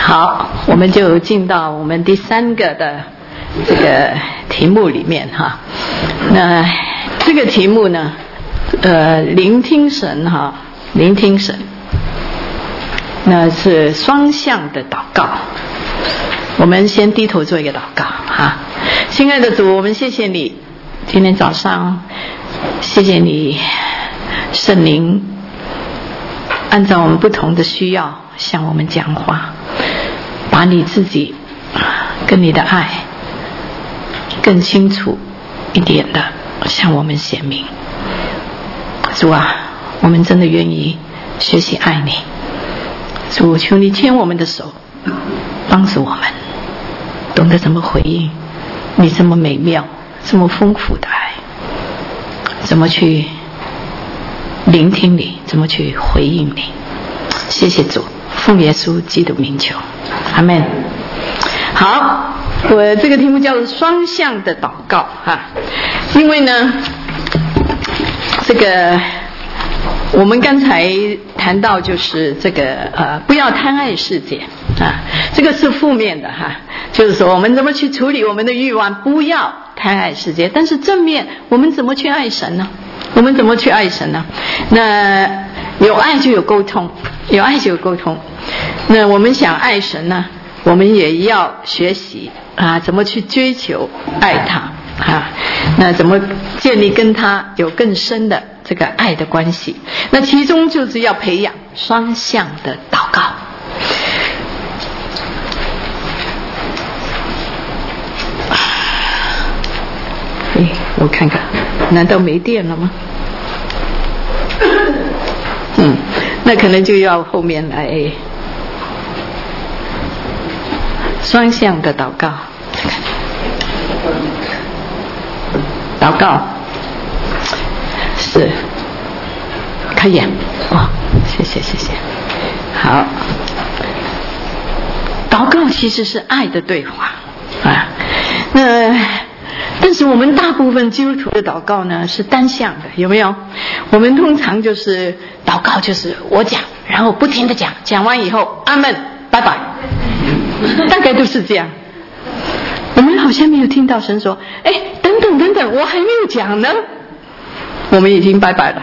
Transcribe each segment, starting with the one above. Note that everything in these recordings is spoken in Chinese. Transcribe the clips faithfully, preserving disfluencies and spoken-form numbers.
好，我们就进到我们第三个的这个题目里面哈。那这个题目呢，呃，聆听神哈，聆听神，那是双向的祷告。我们先低头做一个祷告哈。亲爱的主，我们谢谢你，今天早上谢谢你，圣灵按照我们不同的需要向我们讲话，把你自己跟你的爱更清楚一点的向我们显明。主啊，我们真的愿意学习爱你。主，求你牵我们的手，帮助我们懂得怎么回应你这么美妙这么丰富的爱，怎么去聆听你，怎么去回应你。谢谢主，奉耶稣基督名求，阿们。好，我这个题目叫做双向的祷告哈，因为呢，这个我们刚才谈到就是这个呃，不要贪爱世界啊，这个是负面的哈，就是说我们怎么去处理我们的欲望，不要贪爱世界。但是正面，我们怎么去爱神呢？我们怎么去爱神呢？那有爱就有沟通，有爱就有沟通。那我们想爱神呢，我们也要学习啊，怎么去追求爱他啊？那怎么建立跟他有更深的这个爱的关系？那其中就是要培养双向的祷告。哎，我看看，难道没电了吗？嗯，那可能就要后面来双向的祷告。祷告是开眼哦，谢谢谢谢。好，祷告其实是爱的对话啊。那但是我们大部分基督徒的祷告呢是单向的，有没有？我们通常就是祷告就是我讲，然后不停的讲，讲完以后阿们拜拜，大概都是这样。我们好像没有听到神说，哎，等等等等，我还没有讲呢，我们已经拜拜了。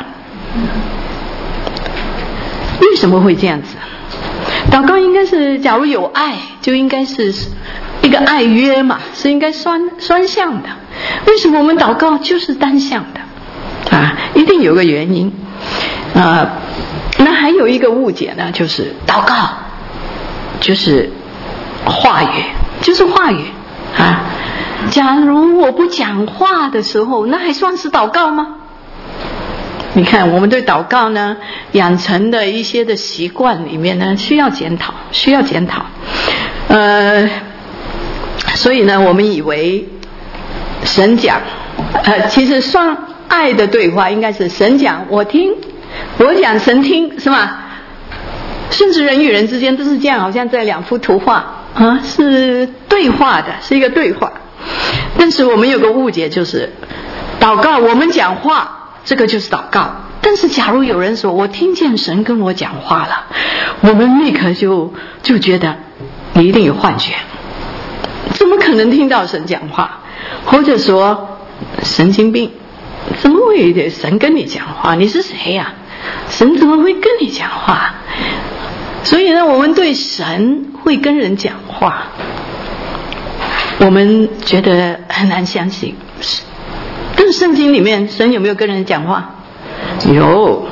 为什么会这样子？祷告应该是，假如有爱，就应该是一个爱约嘛，是应该双双向的。为什么我们祷告就是单向的啊？一定有个原因啊。那还有一个误解呢，就是祷告就是话语，就是话语啊。假如我不讲话的时候，那还算是祷告吗？你看我们对祷告呢养成的一些的习惯里面呢，需要检讨，需要检讨。呃，所以呢，我们以为神讲，呃，其实双爱的对话应该是神讲我听，我讲神听，是吗？甚至人与人之间都是这样，好像这两幅图画啊，是对话的，是一个对话。但是我们有个误解，就是祷告我们讲话，这个就是祷告。但是假如有人说我听见神跟我讲话了，我们立刻就就觉得你一定有幻觉，怎么可能听到神讲话？或者说神经病，怎么会神跟你讲话？你是谁呀、啊？神怎么会跟你讲话？所以呢，我们对神会跟人讲话，我们觉得很难相信。但是圣经里面神有没有跟人讲话？有。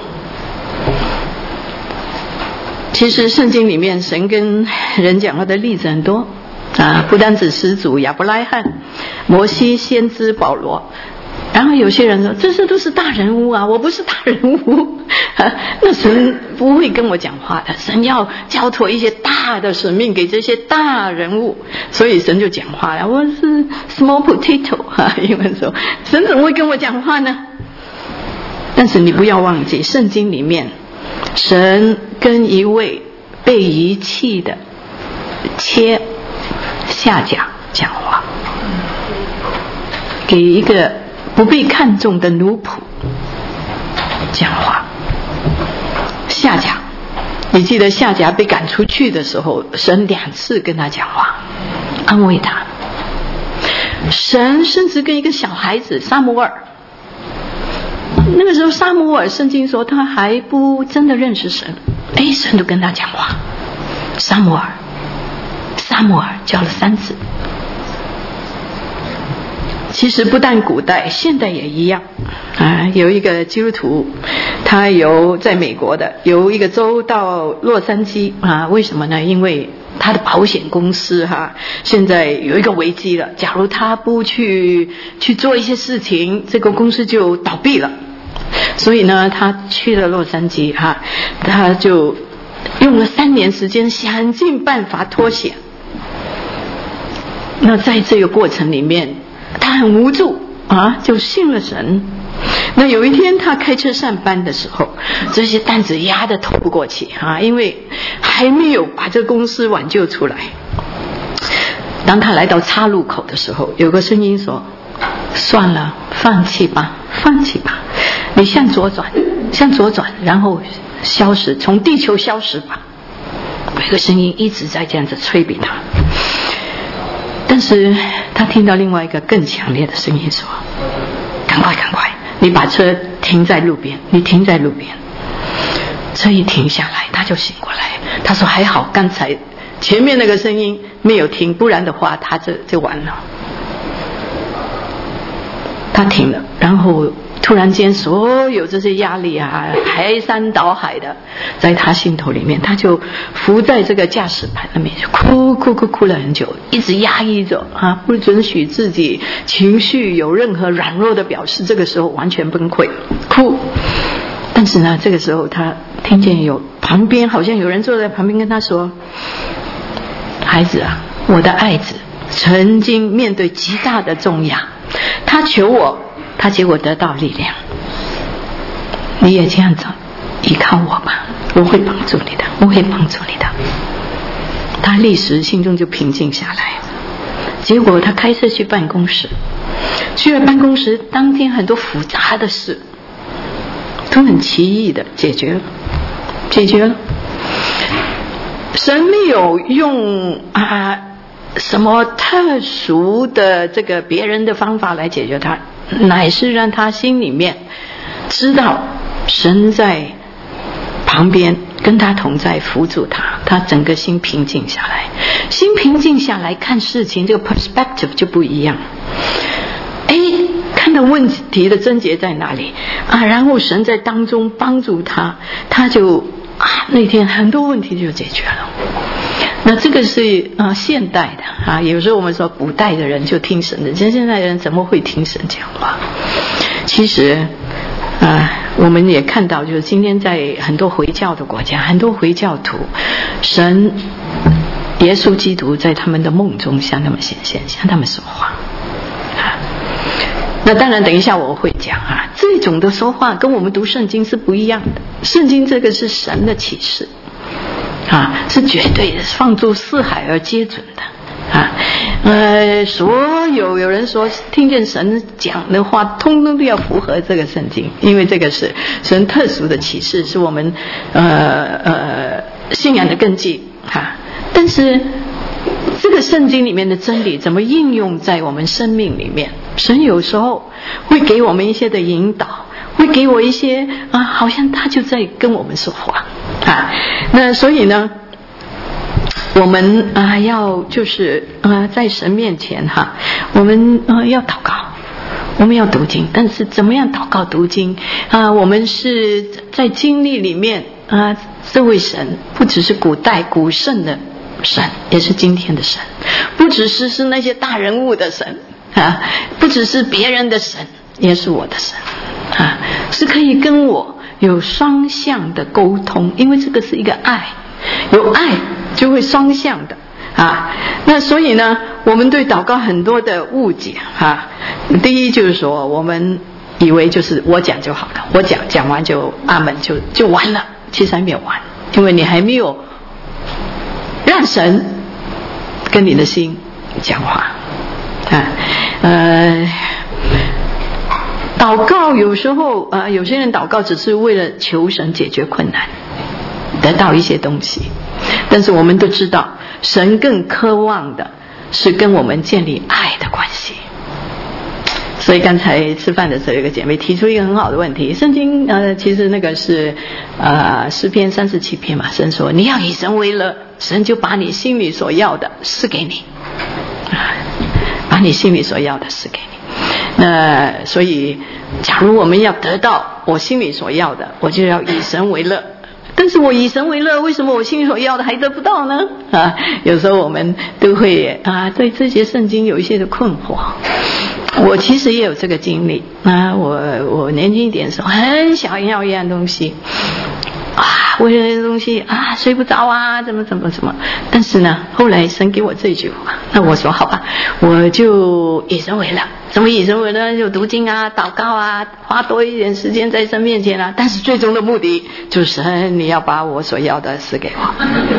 其实圣经里面神跟人讲话的例子很多啊，不单指始祖亚伯拉罕、摩西、先知保罗。然后有些人说这些都是大人物啊，我不是大人物、啊、那神不会跟我讲话的，神要交托一些大的使命给这些大人物，所以神就讲话了。我是 small potato 啊，英文说神怎么会跟我讲话呢？但是你不要忘记，圣经里面神跟一位被遗弃的切下甲讲话，给一个不被看重的奴仆讲话。下甲你记得夏甲被赶出去的时候，神两次跟他讲话，安慰他。神甚至跟一个小孩子撒母耳，那个时候撒母耳圣经说他还不真的认识神，哎，神都跟他讲话。撒母耳，撒母耳叫了三次。其实不但古代，现代也一样啊。有一个基督徒，他由在美国的由一个州到洛杉矶啊，为什么呢？因为他的保险公司哈、啊，现在有一个危机了。假如他不去去做一些事情，这个公司就倒闭了。所以呢，他去了洛杉矶哈、啊，他就用了三年时间，想尽办法脱险。那在这个过程里面，他很无助啊，就信了神。那有一天他开车上班的时候，这些担子压得透不过气啊，因为还没有把这个公司挽救出来。当他来到岔路口的时候，有个声音说：算了，放弃吧，放弃吧，你向左转，向左转，然后消失，从地球消失吧。有个声音一直在这样子催逼他。但是他听到另外一个更强烈的声音说：赶快赶快，你把车停在路边，你停在路边。车一停下来，他就醒过来。他说还好刚才前面那个声音没有停，不然的话他这就完了。他停了，然后突然间所有这些压力啊，排山倒海的在他心头里面，他就伏在这个驾驶盘上面，哭哭哭哭了很久，一直压抑着啊，不准许自己情绪有任何软弱的表示。这个时候完全崩溃，哭。但是呢，这个时候他听见有旁边好像有人坐在旁边跟他说：孩子啊，我的爱子曾经面对极大的重压，他求我，他结果得到力量。你也这样子依靠我吧，我会帮助你的，我会帮助你的。他立时心中就平静下来。结果他开车去办公室，去了办公室，当天很多复杂的事都很奇异的解决了，解决了。神没有用啊什么特殊的这个别人的方法来解决它，乃是让他心里面知道神在旁边跟他同在，扶助他，他整个心平静下来。心平静下来看事情，这个 perspective 就不一样。哎，看到问题的症结在哪里啊？然后神在当中帮助他，他就啊那天很多问题就解决了。那这个是啊、呃、现代的啊，有时候我们说古代的人就听神的，现现在的人怎么会听神讲话？其实啊、呃，我们也看到，就是今天在很多回教的国家，很多回教徒，神耶稣基督在他们的梦中向他们显现，向他们说话啊。那当然等一下我会讲啊，这种的说话跟我们读圣经是不一样的。圣经这个是神的启示啊，是绝对的，放诸四海而皆准的啊。呃，所有有人说听见神讲的话，通通都要符合这个圣经，因为这个是神特殊的启示，是我们呃呃信仰的根基啊。但是这个圣经里面的真理怎么应用在我们生命里面？神有时候会给我们一些的引导，会给我一些啊，好像他就在跟我们说话啊。那所以呢，我们啊要就是啊在神面前哈、啊，我们啊要祷告，我们要读经。但是怎么样祷告读经啊？我们是在经历里面啊，这位神不只是古代古圣的神，也是今天的神，不只是是那些大人物的神啊，不只是别人的神，也是我的神啊，是可以跟我有双向的沟通，因为这个是一个爱，有爱就会双向的啊。那所以呢，我们对祷告很多的误解啊。第一就是说，我们以为就是我讲就好了，我讲讲完就阿门就就完了，其实还没有完，因为你还没有让神跟你的心讲话啊。呃，祷告有时候啊、呃，有些人祷告只是为了求神解决困难， 得到一些东西，但是我们都知道，神更渴望的是跟我们建立爱的关系。所以刚才吃饭的时候，有个姐妹提出一个很好的问题。圣经呃，其实那个是呃诗篇三十七篇嘛，神说你要以神为乐，神就把你心里所要的赐给你，把你心里所要的赐给你。那所以，假如我们要得到我心里所要的，我就要以神为乐。但是我以神为乐，为什么我心里所要的还得不到呢？啊，有时候我们都会啊，对这些圣经有一些的困惑。我其实也有这个经历啊，我我年轻一点的时候很想要一样东西啊，为了这东西啊睡不着啊，怎么怎么怎么。但是呢，后来神给我这句话，那我说好吧，我就以神为乐。怎么以神为乐？就读经啊，祷告啊，花多一点时间在神面前啊。但是最终的目的就是神，你要把我所要的赐给我。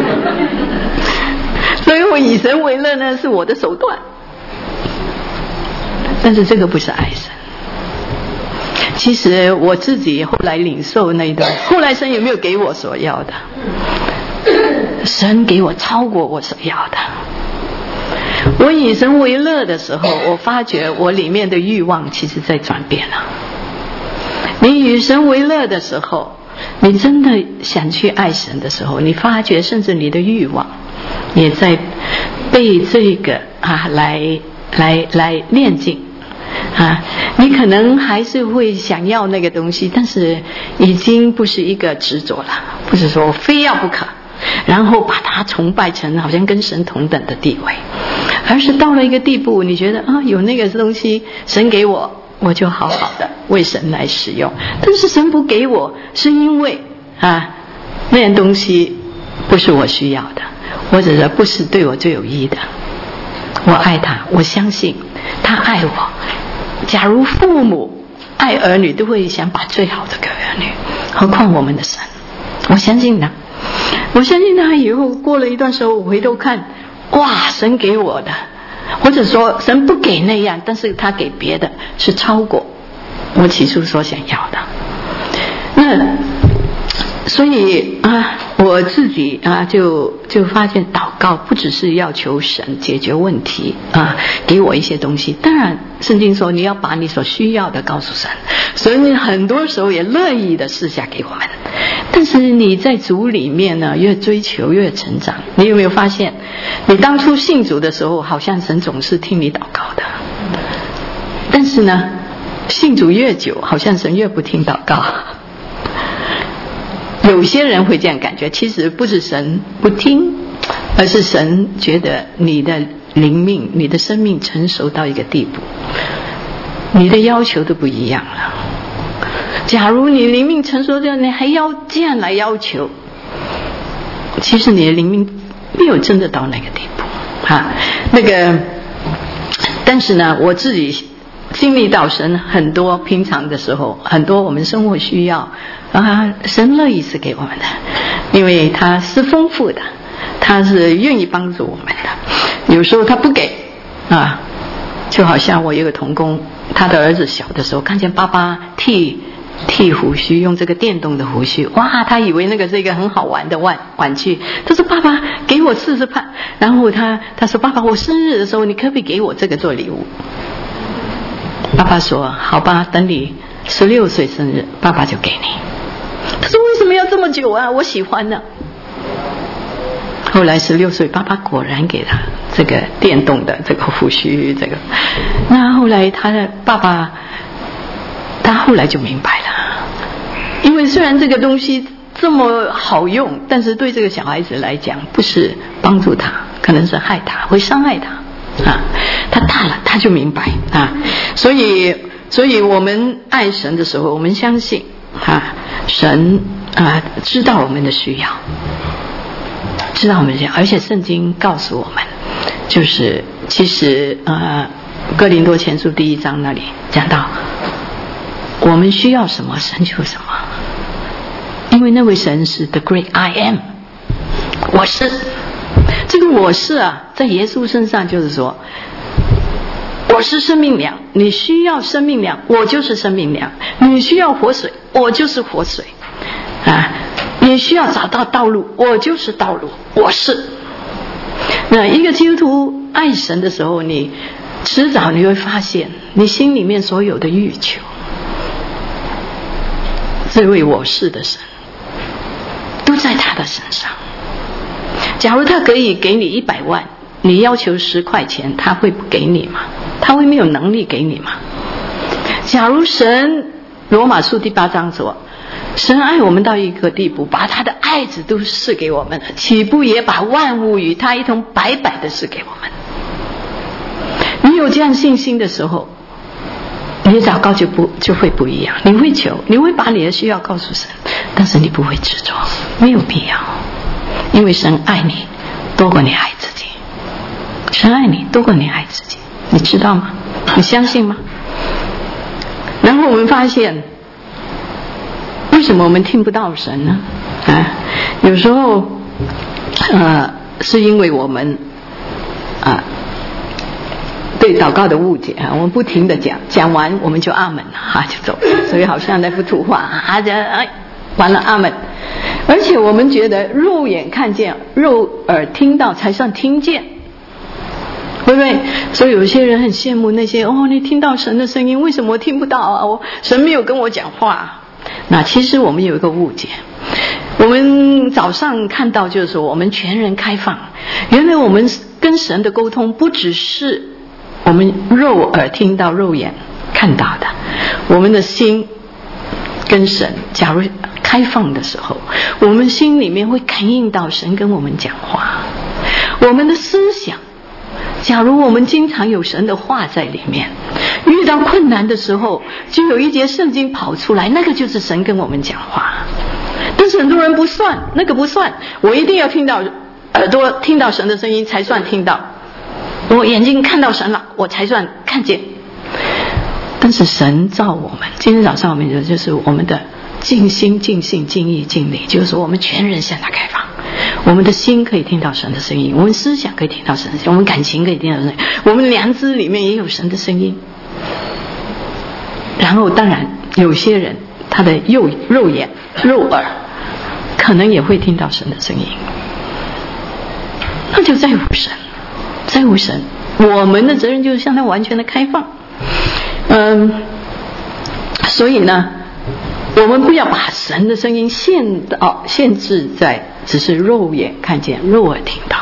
所以我以神为乐呢，是我的手段。但是这个不是爱神。其实我自己后来领受那一段，后来神有没有给我所要的？神给我超过我所要的。我以神为乐的时候，我发觉我里面的欲望其实在转变了。你以神为乐的时候，你真的想去爱神的时候，你发觉甚至你的欲望也在被这个啊来来来炼净。啊，你可能还是会想要那个东西，但是已经不是一个执着了，不是说非要不可，然后把它崇拜成好像跟神同等的地位，而是到了一个地步，你觉得啊，有那个东西神给我，我就好好的为神来使用。但是神不给我，是因为啊，那样东西不是我需要的，或者是不是对我最有益的。我爱他，我相信他爱我。假如父母爱儿女都会想把最好的给儿女，何况我们的神，我相信他，我相信他以后过了一段时候，我回头看，哇，神给我的，或者说神不给那样，但是他给别的是超过我起初所想要的。那所以啊，我自己啊，就就发现祷告不只是要求神解决问题啊，给我一些东西。当然，圣经说你要把你所需要的告诉神，所以你很多时候也乐意的赐下给我们。但是你在主里面呢，越追求越成长。你有没有发现，你当初信主的时候，好像神总是听你祷告的，但是呢，信主越久，好像神越不听祷告。有些人会这样感觉，其实不是神不听，而是神觉得你的灵命、你的生命成熟到一个地步，你的要求都不一样了。假如你灵命成熟这样，你还要这样来要求，其实你的灵命没有真的到那个地步啊。那个，但是呢，我自己经历到神很多平常的时候，很多我们生活需要啊，神乐意是给我们的，因为他是丰富的，他是愿意帮助我们的。有时候他不给啊，就好像我有个同工，他的儿子小的时候看见爸爸剃剃胡须，用这个电动的胡须，哇，他以为那个是一个很好玩的玩玩具，他说爸爸给我试试看，然后他他说爸爸，我生日的时候你可不可以给我这个做礼物？爸爸说好吧，等你十六岁生日爸爸就给你。他说为什么要这么久啊，我喜欢呢。后来十六岁爸爸果然给他这个电动的这个胡须，这个那后来他的爸爸他后来就明白了，因为虽然这个东西这么好用，但是对这个小孩子来讲不是帮助他，可能是害他，会伤害他啊。他大了他就明白啊。所以所以我们爱神的时候，我们相信啊，神啊知道我们的需要，知道我们的需要，而且圣经告诉我们，就是其实呃哥林多前书第一章那里讲到，我们需要什么神就什么，因为那位神是 The Great I Am， 我是。这个我是啊，在耶稣身上就是说，我是生命粮，你需要生命粮，我就是生命粮；你需要活水，我就是活水啊。 也需要找到道路。我就是道路，我是。那一个基督徒爱神的时候，你迟早你会发现，你心里面所有的欲求，这位我是的神，都在他的身上。假如他可以给你一百万，你要求十块钱，他会不给你吗？他会没有能力给你吗？假如神，罗马书第八章说，神爱我们到一个地步，把他的爱子都赐给我们了，岂不也把万物与他一同白白的赐给我们？你有这样信心的时候，你的祷告就不就会不一样。你会求，你会把你的需要告诉神，但是你不会执着，没有必要，因为神爱你多过你爱自己。神爱你多过你爱自己，你知道吗？你相信吗？然后我们发现，为什么我们听不到神呢？啊，有时候，呃，是因为我们啊对祷告的误解啊，我们不停的讲，讲完我们就阿门啊就走，所以好像那幅图画啊，这哎完了阿门。而且我们觉得肉眼看见、肉耳听到才算听见。对不对？所以有些人很羡慕那些哦，你听到神的声音，为什么我听不到啊？我神没有跟我讲话。那其实我们有一个误解，我们早上看到就是说我们全人开放，原来我们跟神的沟通不只是我们肉耳听到、肉眼看到的，我们的心跟神假如开放的时候，我们心里面会感应到神跟我们讲话，我们的思想。假如我们经常有神的话在里面，遇到困难的时候就有一节圣经跑出来，那个就是神跟我们讲话。但是很多人不算，那个不算，我一定要听到耳朵听到神的声音才算听到，我眼睛看到神了我才算看见。但是神造我们，今天早上我们就是我们的尽心尽性尽意尽力，就是说我们全人向他开放，我们的心可以听到神的声音，我们思想可以听到神的声音，我们感情可以听到神的声音，我们良知里面也有神的声音。然后当然有些人他的肉肉眼肉耳可能也会听到神的声音，那就在乎神，在乎神。我们的责任就是向他完全的开放。嗯，所以呢我们不要把神的声音限到限制在只是肉眼看见、肉耳听到。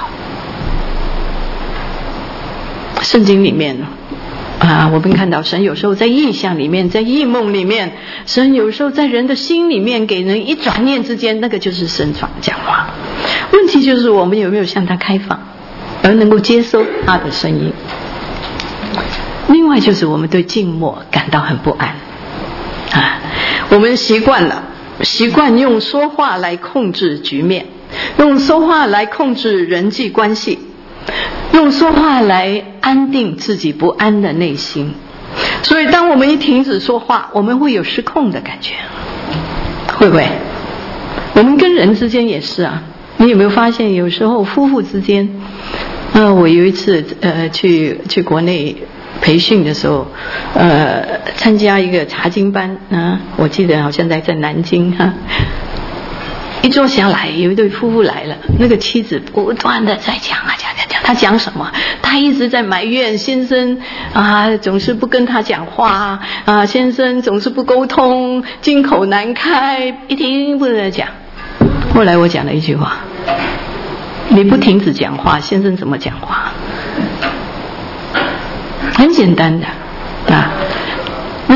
圣经里面啊，我们看到神有时候在异象里面，在异梦里面，神有时候在人的心里面给人一转念之间，那个就是神讲话。问题就是我们有没有向他开放，而能够接收他的声音。另外就是我们对静默感到很不安啊，我们习惯了习惯用说话来控制局面，用说话来控制人际关系，用说话来安定自己不安的内心。所以当我们一停止说话，我们会有失控的感觉，会不会？我们跟人之间也是啊，你有没有发现有时候夫妇之间呃，我有一次呃去去国内培训的时候，呃，参加一个查经班啊，我记得好像在在南京哈、啊。一坐下来，有一对夫妇来了，那个妻子不断的在讲啊讲讲讲，他讲什么？他一直在埋怨先生啊，总是不跟他讲话啊，先生总是不沟通，金口难开，一听不能讲。后来我讲了一句话：你不停止讲话，先生怎么讲话？很简单的啊，那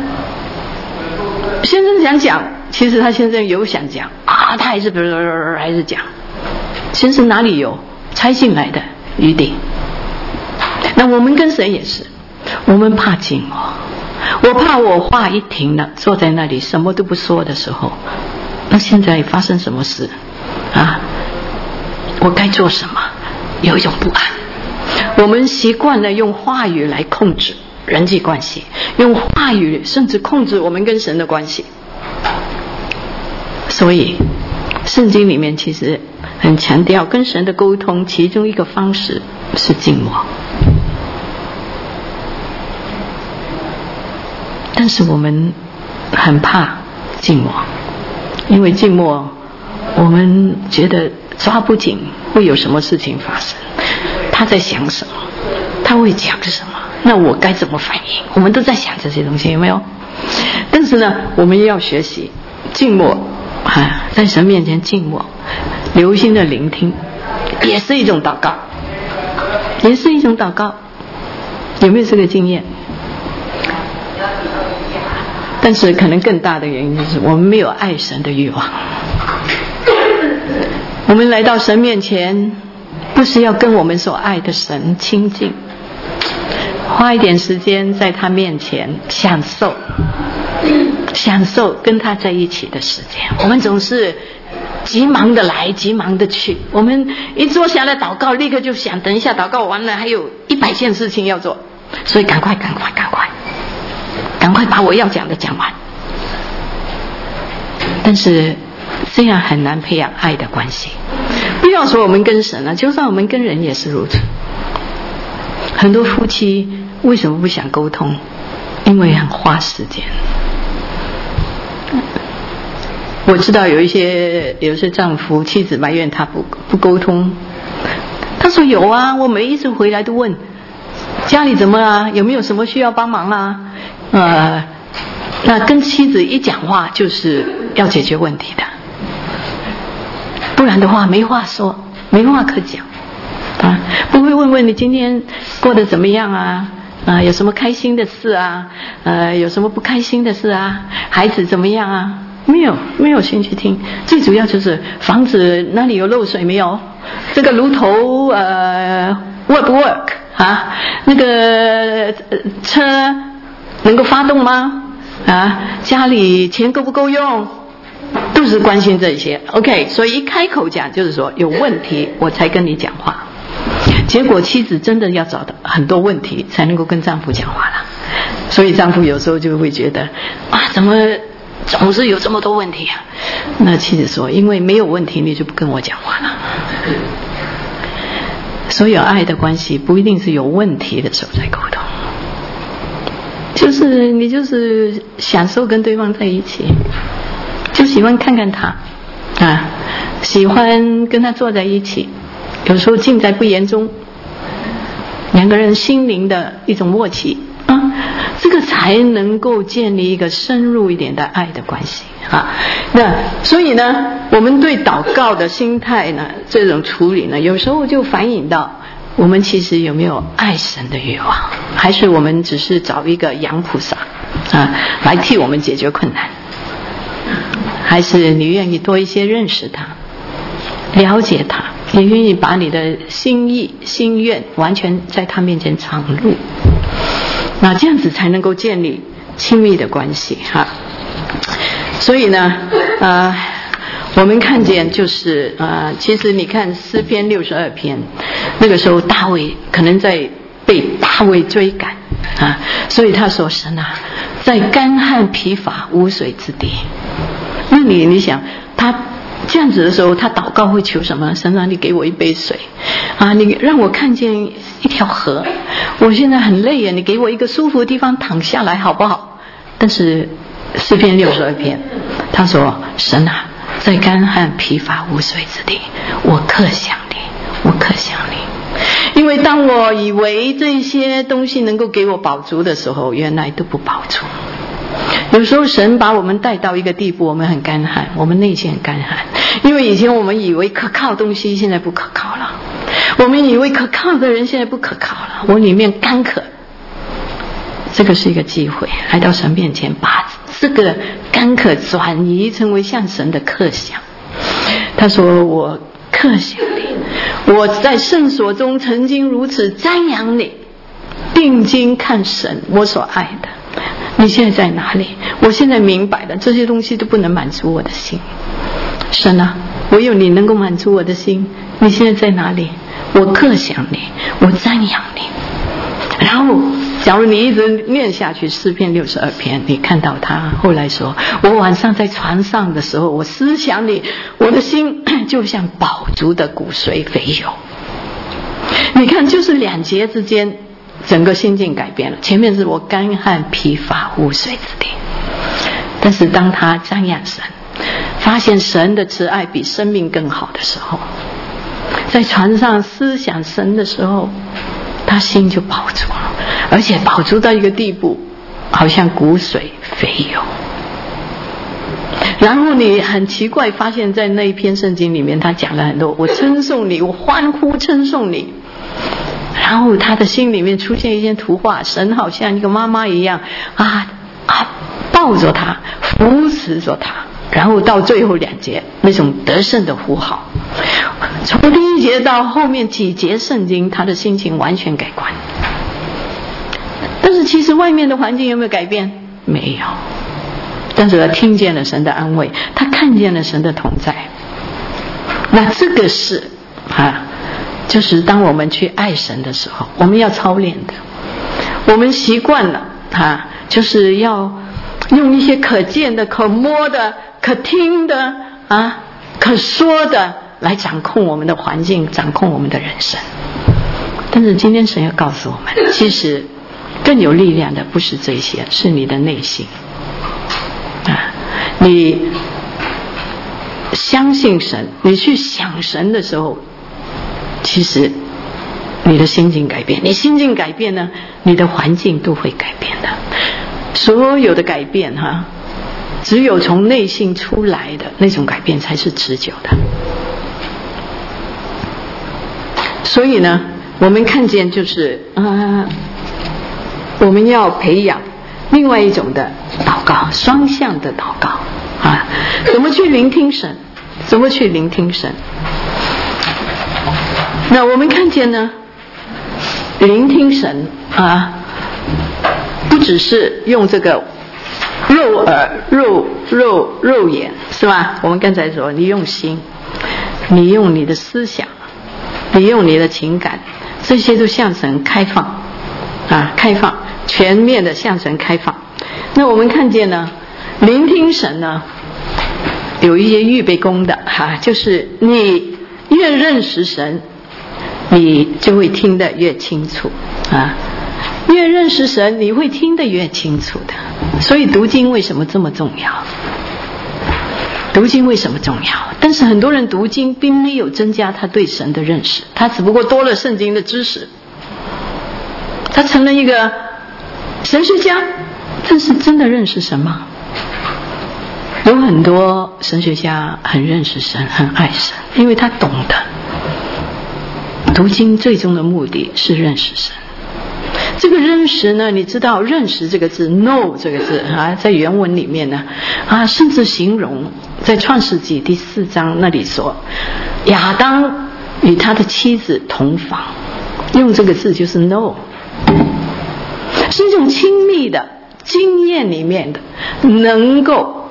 先生想讲，其实他先生有想讲啊，他还是还是讲，先生哪里有拆进来的余地？那我们跟神也是，我们怕静默，我怕我话一停了，坐在那里什么都不说的时候，那现在发生什么事啊？我该做什么？有一种不安。我们习惯了用话语来控制人际关系，用话语甚至控制我们跟神的关系。所以圣经里面其实很强调跟神的沟通，其中一个方式是静默。但是我们很怕静默，因为静默我们觉得抓不紧会有什么事情发生，他在想什么，他会讲什么，那我该怎么反应，我们都在想这些东西，有没有？但是呢，我们要学习静默啊，在神面前静默，留心的聆听，也是一种祷告，也是一种祷告。有没有这个经验？但是可能更大的原因就是我们没有爱神的欲望。我们来到神面前，不是要跟我们所爱的神亲近，花一点时间在他面前享受享受跟他在一起的时间。我们总是急忙的来急忙的去，我们一坐下来祷告立刻就想等一下祷告完了还有一百件事情要做，所以赶快赶快赶快赶快把我要讲的讲完。但是这样很难培养爱的关系。不要说我们跟神了，就算我们跟人也是如此。很多夫妻为什么不想沟通？因为很花时间。我知道有一些有一些丈夫妻子埋怨他不不沟通，他说有啊，我每一次回来都问家里怎么啊，有没有什么需要帮忙啊？呃，那跟妻子一讲话就是要解决问题的，不然的话没话说，没话可讲啊。不会问问你今天过得怎么样啊？啊，有什么开心的事啊？呃，有什么不开心的事啊？孩子怎么样啊？没有，没有兴趣听。最主要就是房子哪里有漏水没有？这个炉头呃 work 不 work 啊？那个、呃、车能够发动吗？啊，家里钱够不够用？都是关心这些。OK， 所以一开口讲就是说有问题我才跟你讲话。结果妻子真的要找到很多问题才能够跟丈夫讲话了，所以丈夫有时候就会觉得啊，怎么总是有这么多问题啊？那妻子说，因为没有问题你就不跟我讲话了。所有爱的关系不一定是有问题的时候在沟通，就是你就是享受跟对方在一起，就喜欢看看他啊，喜欢跟他坐在一起，有时候尽在不言中，两个人心灵的一种默契啊，这个才能够建立一个深入一点的爱的关系啊。那所以呢，我们对祷告的心态呢，这种处理呢，有时候就反映到我们其实有没有爱神的欲望，还是我们只是找一个洋菩萨啊来替我们解决困难，还是你愿意多一些认识他，了解他，也愿意把你的心意心愿完全在他面前敞露，那这样子才能够建立亲密的关系哈。所以呢呃我们看见就是呃其实你看诗篇六十二篇，那个时候大卫可能在被大卫追赶啊，所以他说神啊，在干旱疲乏无水之地。那你你想他这样子的时候，他祷告会求什么？神啊，你给我一杯水啊，你让我看见一条河，我现在很累啊，你给我一个舒服的地方躺下来好不好？但是诗篇六十二篇他说神啊，在干旱疲乏无水之地，我渴想你，我渴想你。因为当我以为这些东西能够给我饱足的时候，原来都不饱足。有时候神把我们带到一个地步，我们很干旱，我们内心很干旱，因为以前我们以为可靠的东西现在不可靠了，我们以为可靠的人现在不可靠了，我里面干渴。这个是一个机会，来到神面前，把这个干渴转移成为向神的渴想。他说我渴想你，我在圣所中曾经如此瞻仰你，定睛看神我所爱的，你现在在哪里？我现在明白了，这些东西都不能满足我的心。神啊，唯有你能够满足我的心，你现在在哪里？我渴想你，我瞻仰你。然后假如你一直念下去诗篇六十二篇，你看到他后来说，我晚上在床上的时候，我思想你，我的心就像饱足的骨髓肥油。你看就是两节之间整个心境改变了，前面是我干旱疲乏无水之地，但是当他瞻仰神， 发现神的慈爱比生命更好的时候，在船上思想神的时候，他心就饱足了，而且饱足到一个地步，好像骨髓肥油。然后你很奇怪发现在那一篇圣经里面他讲了很多，我称颂你，我欢呼称颂你，然后他的心里面出现一些图画，神好像一个妈妈一样啊啊抱着他，扶持着他，然后到最后两节那种得胜的呼号，从第一节到后面几节圣经，他的心情完全改观。但是其实外面的环境有没有改变？没有。但是他听见了神的安慰，他看见了神的同在。那这个是啊，就是当我们去爱神的时候，我们要操练的。我们习惯了啊，就是要用一些可见的、可摸的、可听的啊、可说的来掌控我们的环境，掌控我们的人生。但是今天神要告诉我们，其实更有力量的不是这些，是你的内心啊！你相信神，你去想神的时候，其实你的心境改变，你心境改变呢，你的环境都会改变的。所有的改变哈，只有从内心出来的那种改变才是持久的。所以呢，我们看见就是啊、呃，我们要培养另外一种的祷告，双向的祷告啊，怎么去聆听神？怎么去聆听神？那我们看见呢，聆听神啊，不只是用这个肉耳、肉肉肉眼，是吧？我们刚才说，你用心，你用你的思想，你用你的情感，这些都向神开放啊，开放，全面的向神开放。那我们看见呢，聆听神呢，有一些预备功的哈、啊，就是你越认识神，你就会听得越清楚啊。越认识神，你会听得越清楚的。所以读经为什么这么重要？读经为什么重要？但是很多人读经并没有增加他对神的认识，他只不过多了圣经的知识，他成了一个神学家，但是真的认识神吗？有很多神学家很认识神，很爱神，因为他懂得读经最终的目的是认识神。这个认识呢，你知道认识这个字 know 这个字啊，在原文里面呢啊，甚至形容在创世纪第四章那里说，亚当与他的妻子同房，用这个字就是 know， 是一种亲密的经验里面的，能够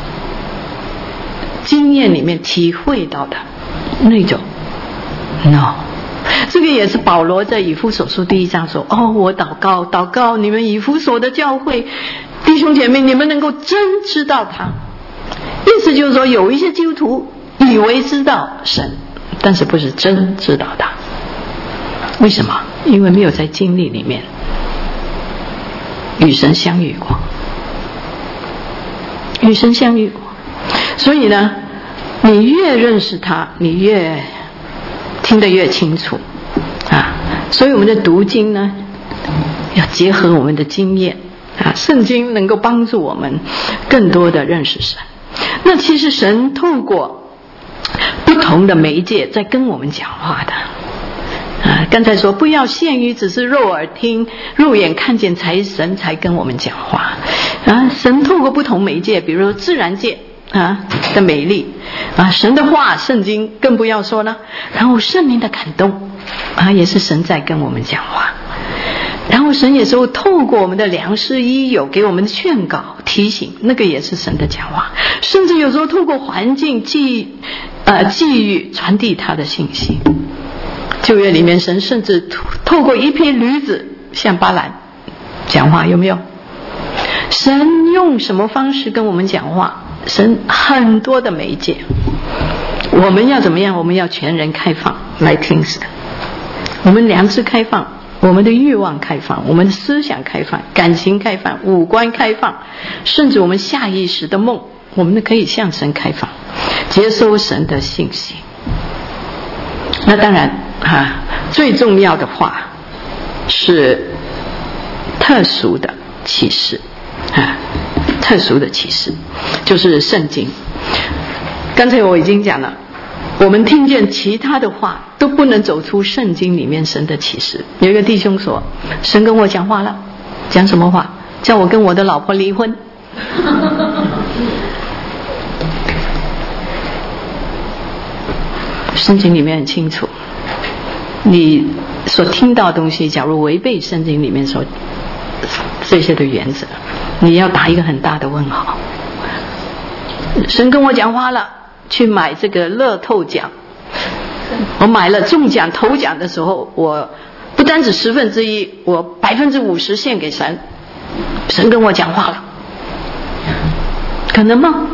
经验里面体会到的那种 know。这个也是保罗在以弗所书第一章说，哦，我祷告祷告你们以弗所的教会弟兄姐妹，你们能够真知道他。意思就是说，有一些基督徒以为知道神，但是不是真知道他。为什么？因为没有在经历里面与神相遇过，与神相遇过。所以呢，你越认识他，你越听得越清楚啊！所以我们的读经呢，要结合我们的经验啊，圣经能够帮助我们更多的认识神。那其实神透过不同的媒介在跟我们讲话的啊。刚才说不要限于只是肉耳听、肉眼看见才神才跟我们讲话啊。神透过不同媒介，比如说自然界啊的美丽啊，神的话，圣经更不要说了。然后圣灵的感动啊，也是神在跟我们讲话。然后神有时候透过我们的良师益友给我们的劝告提醒，那个也是神的讲话。甚至有时候透过环境际呃际遇传递他的信息。旧约里面神甚至透过一批驴子向巴兰讲话，有没有？神用什么方式跟我们讲话？神很多的媒介，我们要怎么样？我们要全人开放来听神，我们良知开放，我们的欲望开放，我们的思想开放，感情开放，五官开放，甚至我们下意识的梦我们可以向神开放，接收神的信息。那当然啊，最重要的话是特殊的启示啊，特殊的启示就是圣经。刚才我已经讲了，我们听见其他的话都不能走出圣经里面神的启示。有一个弟兄说，神跟我讲话了，讲什么话？叫我跟我的老婆离婚。圣经里面很清楚，你所听到的东西假如违背圣经里面所这些的原则，你要打一个很大的问号。神跟我讲话了，去买这个乐透奖，我买了中奖头奖的时候，我不单止十分之一，我百分之五十献给神。神跟我讲话了，可能吗？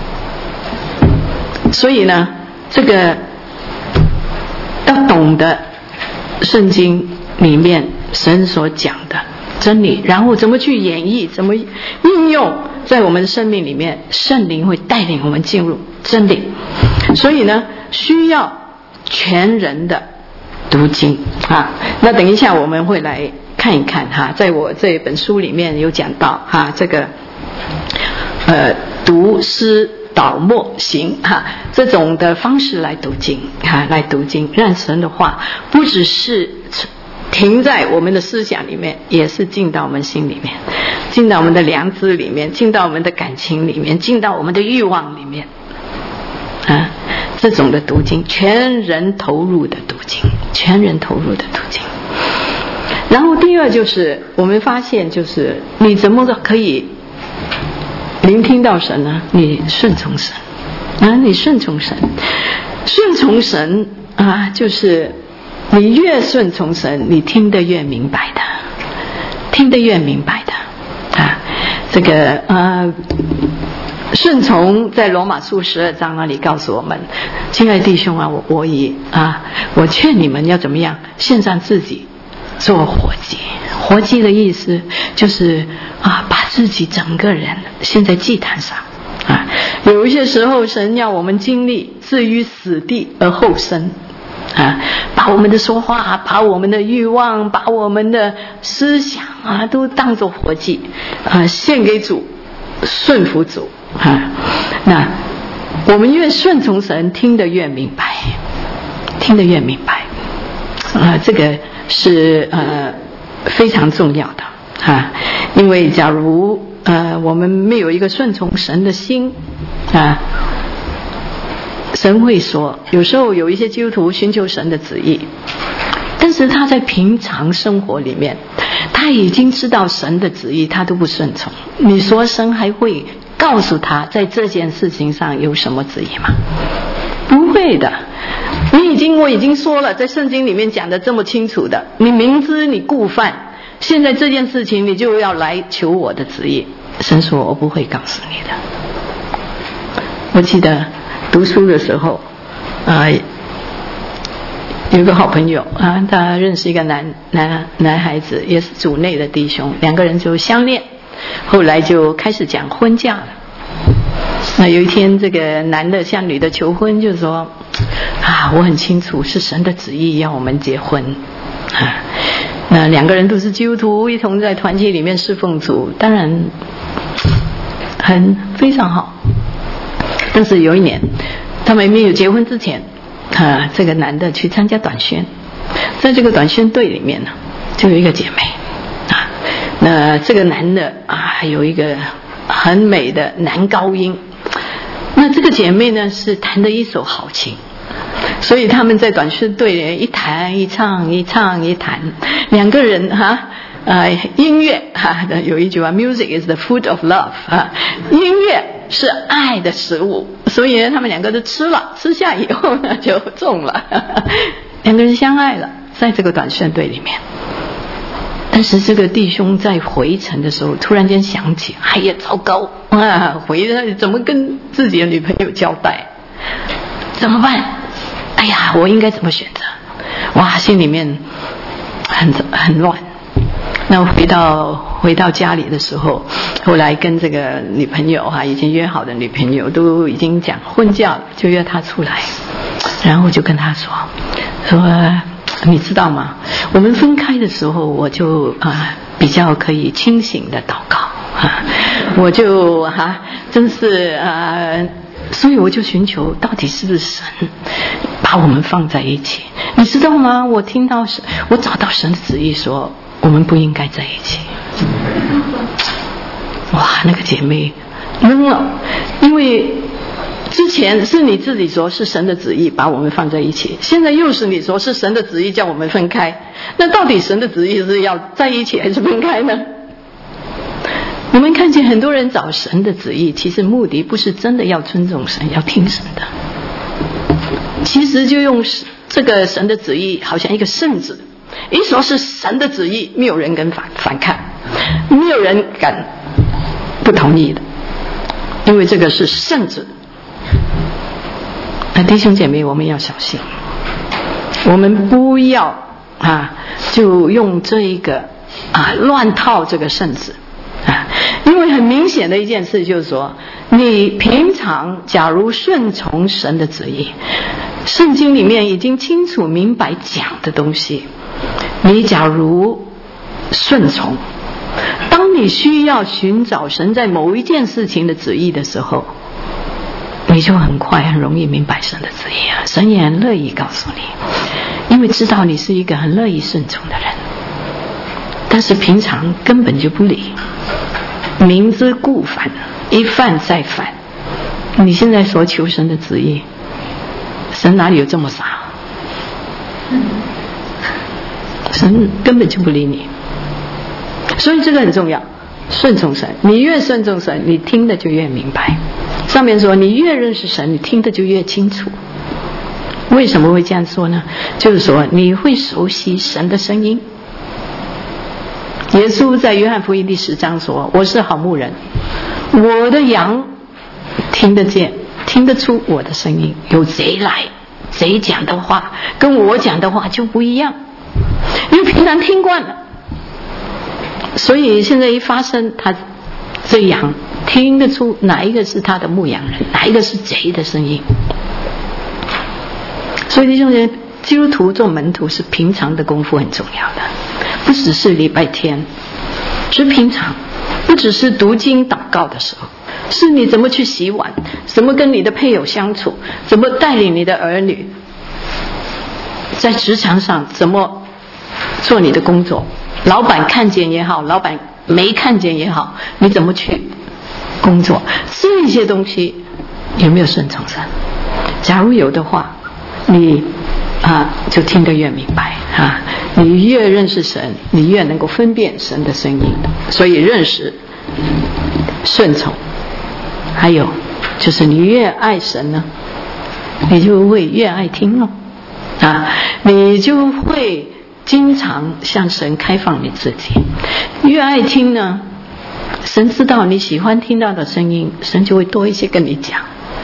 所以呢，这个要懂得圣经里面神所讲的真理，然后怎么去演绎，怎么应用在我们的生命里面，圣灵会带领我们进入真理。所以呢，需要全人的读经啊。那等一下我们会来看一看哈，在我这本书里面有讲到哈，这个呃读诗导默行哈这种的方式来读经哈，来读经，让神的话不只是停在我们的思想里面，也是进到我们心里面，进到我们的良知里面，进到我们的感情里面，进到我们的欲望里面啊，这种的读经，全人投入的读经，全人投入的读经。然后第二就是我们发现，就是你怎么可以聆听到神呢？你顺从神啊，你顺从神，顺从神啊，就是你越顺从神，你听得越明白的，听得越明白的啊。这个呃，顺从在罗马书十二章那里告诉我们，亲爱的弟兄啊，我我以啊，我劝你们要怎么样，献上自己做活祭。活祭的意思就是啊，把自己整个人献在祭坛上啊。有一些时候，神要我们经历置于死地而后生啊，把我们的说话，把我们的欲望，把我们的思想啊，都当作活祭啊，献给主，顺服主啊。那我们越顺从神，听得越明白，听得越明白啊，这个是呃非常重要的啊。因为假如呃我们没有一个顺从神的心啊，神会说，有时候有一些基督徒寻求神的旨意，但是他在平常生活里面，他已经知道神的旨意，他都不顺从。你说神还会告诉他在这件事情上有什么旨意吗？不会的。你已经我已经说了，在圣经里面讲的这么清楚的，你明知你故犯，现在这件事情你就要来求我的旨意，神说我不会告诉你的。我记得读书的时候啊、呃，有一个好朋友啊，他认识一个男男男孩子，也是主内的弟兄，两个人就相恋，后来就开始讲婚嫁了。那有一天，这个男的向女的求婚，就说啊，我很清楚是神的旨意要我们结婚啊。那两个人都是基督徒，一同在团体里面侍奉主，当然很非常好。但是有一年，他们没有结婚之前啊，这个男的去参加短宣，在这个短宣队里面呢，就有一个姐妹啊，那这个男的啊，有一个很美的男高音，那这个姐妹呢是弹的一手好琴，所以他们在短宣队里一弹一唱一唱一弹，两个人哈呃音乐哈有一句话 ，Music is the food of love 啊，音乐是爱的食物，所以呢他们两个都吃了，吃下以后呢就中了，呵呵两个人相爱了，在这个短宣队里面。但是这个弟兄在回程的时候，突然间想起，哎呀，糟糕啊！回来怎么跟自己的女朋友交代？怎么办？哎呀，我应该怎么选择？哇，心里面很很乱。 那回到回到家里的时候，后来跟这个女朋友哈、啊，已经约好的女朋友都已经讲婚嫁了，就约她出来，然后我就跟她说说你知道吗？我们分开的时候，我就啊比较可以清醒的祷告啊，我就哈、啊、真是啊。所以我就寻求到底是不是神把我们放在一起，你知道吗？我听到神，我找到神的旨意说我们不应该在一起。哇，那个姐妹懵了，因为之前是你自己说是神的旨意把我们放在一起，现在又是你说是神的旨意叫我们分开，那到底神的旨意是要在一起还是分开呢？我们看见很多人找神的旨意，其实目的不是真的要尊重神，要听神的，其实就用这个神的旨意好像一个圣旨，一说是神的旨意，没有人敢反反抗，没有人敢不同意的，因为这个是圣旨。啊，弟兄姐妹，我们要小心，我们不要啊，就用这一个啊乱套这个圣旨。啊，因为很明显的一件事就是说，你平常假如顺从神的旨意，圣经里面已经清楚明白讲的东西，你假如顺从，当你需要寻找神在某一件事情的旨意的时候，你就很快很容易明白神的旨意啊。神也很乐意告诉你，因为知道你是一个很乐意顺从的人，但是平常根本就不理，明知故犯，一犯再犯。你现在所求神的旨意，神哪里有这么傻？神根本就不理你，所以这个很重要，顺从神。你越顺从神，你听的就越明白。上面说你越认识神，你听的就越清楚。为什么会这样说呢？就是说你会熟悉神的声音。耶稣在约翰福音第十章说，我是好牧人，我的羊听得见，听得出我的声音。有贼来，贼讲的话跟我讲的话就不一样，因为平常听惯了，所以现在一发生，他这羊听得出哪一个是他的牧羊人，哪一个是贼的声音。所以弟兄姐妹，基督徒做门徒是平常的功夫很重要的，不只是礼拜天，是平常，不只是读经祷告的时候，是你怎么去洗碗，怎么跟你的配偶相处，怎么带领你的儿女，在职场上怎么做你的工作，老板看见也好，老板没看见也好，你怎么去工作，这些东西有没有顺从神？假如有的话，你啊，就听得越明白啊！你越认识神，你越能够分辨神的声音。所以认识、顺从，还有就是你越爱神呢，你就会越爱听了啊！你就会经常向神开放你自己。越爱听呢，神知道你喜欢听到的声音，神就会多一些跟你讲。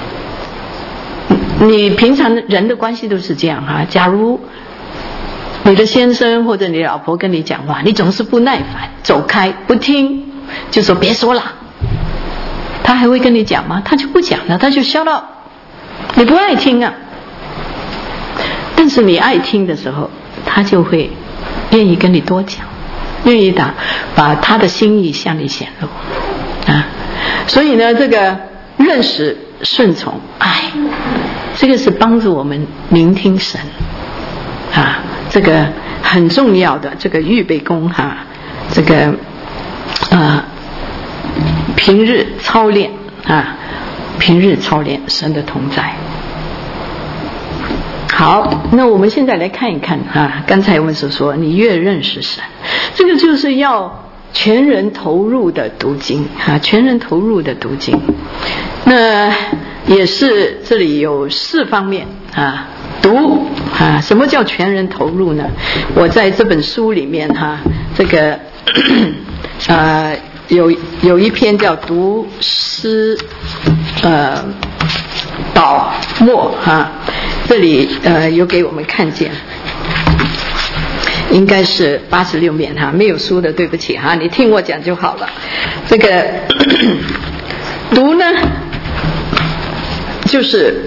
你平常人的关系都是这样哈、啊，假如你的先生或者你的老婆跟你讲话，你总是不耐烦，走开不听，就说别说了，他还会跟你讲吗？他就不讲了，他就笑到你不爱听啊。但是你爱听的时候，他就会愿意跟你多讲，愿意打把他的心意向你显露啊。所以呢，这个认识、顺从、爱，这个是帮助我们聆听神啊，这个很重要的这个预备功哈、啊，这个呃平日操练啊，平日操练神的同在。好，那我们现在来看一看啊，刚才我们所说，你越认识神，这个就是要全人投入的读经啊，全人投入的读经。那也是这里有四方面啊，读啊，什么叫全人投入呢？我在这本书里面哈、啊，这个呃有有一篇叫读诗呃祷默哈，这里呃有给我们看见。 应该是八十六遍哈，没有书的对不起哈，你听我讲就好了。这个读呢，就是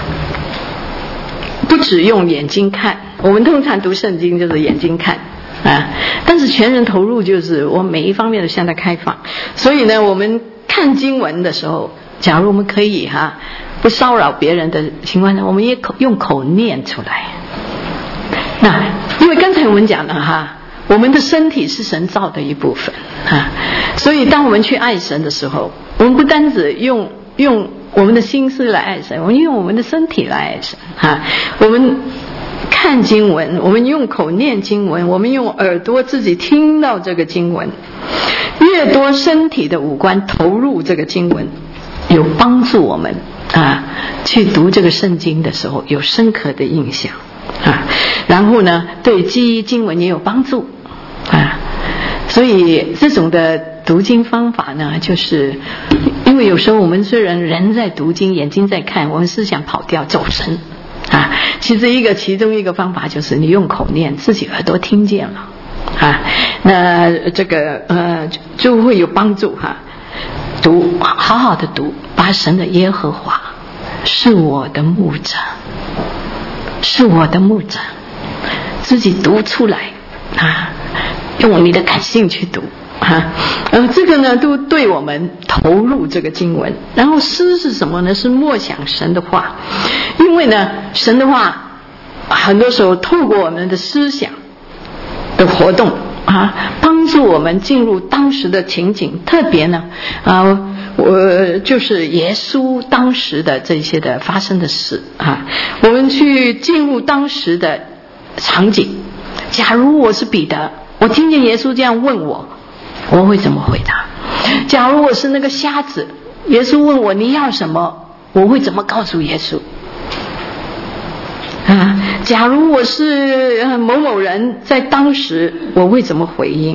不只用眼睛看，我们通常读圣经就是眼睛看啊，但是全人投入就是我每一方面都向它开放。所以呢，我们看经文的时候，假如我们可以哈不骚扰别人的情况下，我们也口用口念出来。那因为刚才我们讲了哈，我们的身体是神造的一部分啊，所以当我们去爱神的时候，我们不单只用用我们的心思来爱神，我们用我们的身体来爱神啊。我们看经文，我们用口念经文，我们用耳朵自己听到这个经文，越多身体的五官投入这个经文，有帮助我们啊去读这个圣经的时候有深刻的印象啊，然后呢对记忆经文也有帮助啊。所以这种的读经方法呢，就是因为有时候我们虽然人在读经，眼睛在看，我们思想跑掉走神啊，其实一个其中一个方法就是你用口念，自己耳朵听见了啊，那这个呃就会有帮助哈、啊。读好好的读，把神的耶和华是我的牧者，是我的牧者，自己读出来啊，用你的感性去读啊，呃，这个呢都对我们投入这个经文。然后诗是什么呢？是默想神的话，因为呢神的话很多时候透过我们的思想的活动啊，帮助我们进入当时的情景。特别呢啊，我就是耶稣当时的这些的发生的事啊，我们去进入当时的场景。假如我是彼得，我听见耶稣这样问我，我会怎么回答？假如我是那个瞎子，耶稣问我你要什么，我会怎么告诉耶稣？啊，假如我是某某人，在当时我会怎么回应？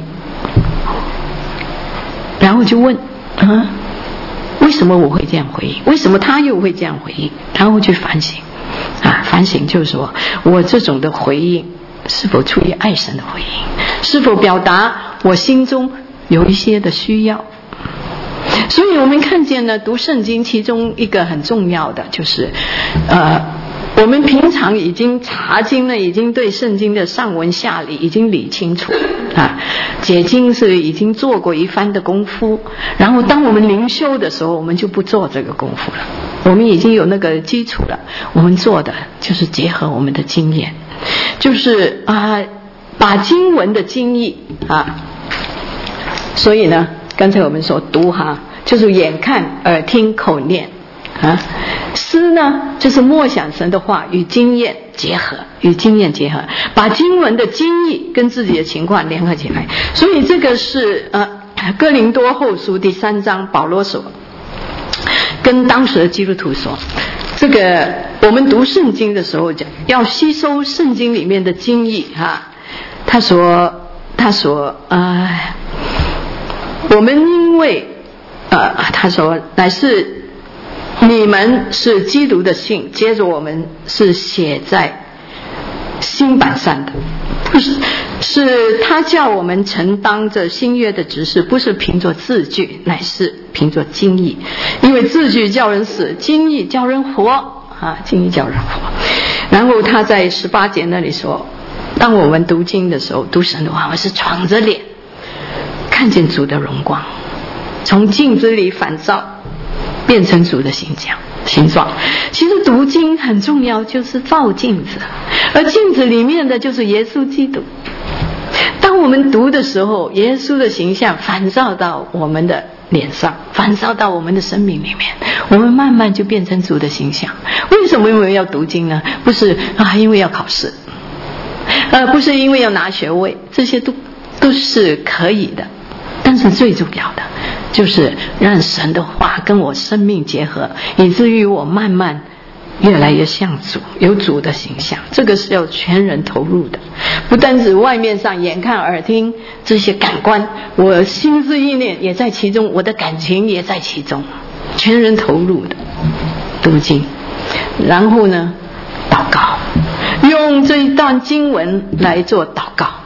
然后就问啊，为什么我会这样回应？为什么他又会这样回应？然后去反省啊，反省就是说我这种的回应是否出于爱神的回应，是否表达我心中有一些的需要。所以我们看见呢，读圣经其中一个很重要的就是呃我们平常已经查经呢，已经对圣经的上文下理已经理清楚啊，解经是已经做过一番的功夫。然后当我们灵修的时候，我们就不做这个功夫了，我们已经有那个基础了，我们做的就是结合我们的经验，就是啊把经文的经义啊，所以呢刚才我们说读哈，就是眼看耳听口念啊，诗呢就是默想神的话与经验结合，与经验结合，把经文的经义跟自己的情况联合起来。所以这个是呃哥林多后书第三章保罗所跟当时的基督徒说，这个我们读圣经的时候讲要吸收圣经里面的经义哈。他说他说呃我们因为呃他说乃是你们是基督的信，接着我们是写在新版上的，是是他叫我们承当着新约的职事，不是凭着字句，乃是凭着经义。因为字句叫人死，经义叫人活啊，经义叫人活。然后他在十八节那里说，当我们读经的时候，读神的话，我是敞着脸看见主的荣光，从镜子里反照变成主的形象形状。其实读经很重要，就是照镜子，而镜子里面的就是耶稣基督。当我们读的时候，耶稣的形象反照到我们的脸上，反照到我们的生命里面，我们慢慢就变成主的形象。为什么我们要读经呢？不是啊，因为要考试，呃，不是因为要拿学位，这些都都是可以的，但是最重要的就是让神的话跟我生命结合，以至于我慢慢越来越像主，有主的形象。这个是要全人投入的，不单指外面上眼看耳听这些感官，我心思意念也在其中，我的感情也在其中，全人投入的读经。然后呢祷告，用这一段经文来做祷告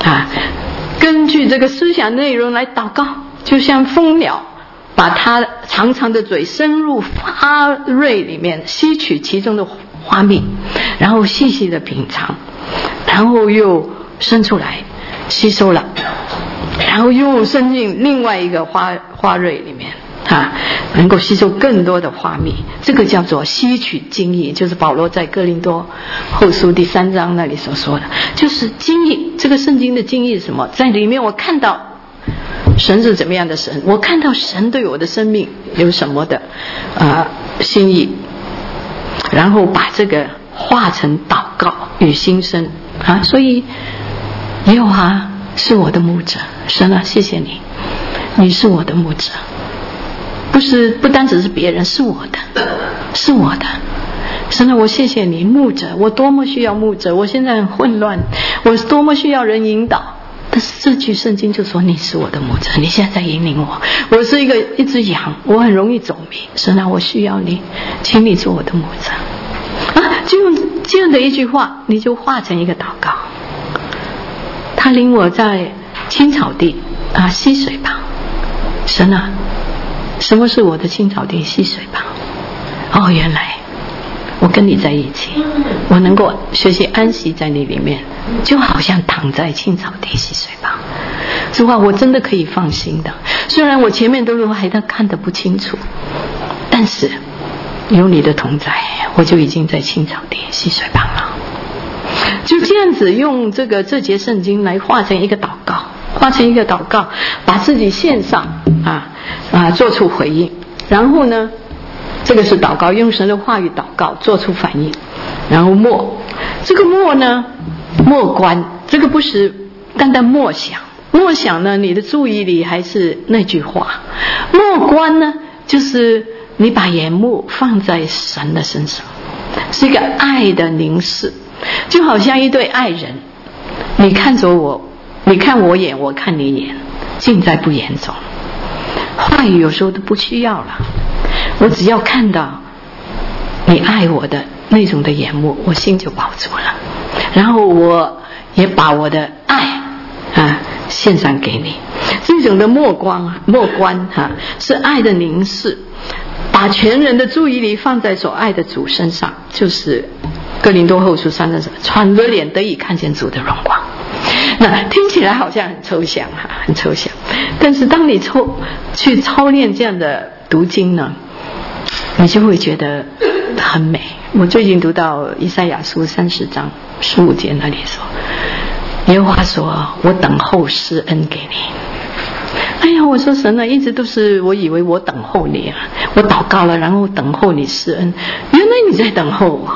啊，根据这个思想内容来祷告，就像蜂鸟把它长长的嘴伸入花蕊里面，吸取其中的花蜜，然后细细的品尝，然后又伸出来吸收了，然后又伸进另外一个花花蕊里面啊，能够吸收更多的花蜜，这个叫做吸取精液，就是保罗在哥林多后书第三章那里所说的，就是精液。这个圣经的精液是什么？在里面我看到神是怎么样的神，我看到神对我的生命有什么的啊、呃、心意，然后把这个化成祷告与心声啊。所以耶和华是我的牧者，神啊，谢谢你，你是我的牧者，不是不单只是别人，是我的，是我的。神啊，我谢谢你，牧者，我多么需要牧者，我现在很混乱，我多么需要人引导。但是这句圣经就说你是我的牧者，你现在在引领我，我是一个一只羊，我很容易走迷，神啊，我需要你，请你做我的牧者啊！就用这样的一句话，你就化成一个祷告。他领我在青草地啊溪水旁，神啊，什么是我的青草地溪水旁？哦，原来我跟你在一起，我能够学习安息在你里面，就好像躺在青草地溪水旁。这话我真的可以放心的，虽然我前面的路还看得不清楚，但是有你的同在，我就已经在青草地溪水旁了。就这样子用这个这节圣经来化成一个祷告，化成一个祷告，把自己献上啊啊，做出回应。然后呢，这个是祷告，用神的话语祷告，做出反应。然后默，这个默呢，默观，这个不是单单默想，默想呢，你的注意力还是那句话。默观呢，就是你把眼目放在神的身上，是一个爱的凝视。就好像一对爱人，你看着我，你看我眼，我看你眼，尽在不言中。话语有时候都不需要了，我只要看到你爱我的那种的眼目，我心就饱足了。然后我也把我的爱啊献上给你。这种的默观啊，默观哈、啊，是爱的凝视，把全人的注意力放在所爱的主身上，就是哥林多后书三章，敞着脸得以看见主的荣光。那听起来好像很抽象哈、啊，很抽象。但是当你抽去操练这样的读经呢，你就会觉得很美。我最近读到以赛亚书三十章十五节那里说，耶和华说：“我等候施恩给你。”哎呀，我说神啊，一直都是我以为我等候你啊，我祷告了，然后等候你施恩，原来你在等候我。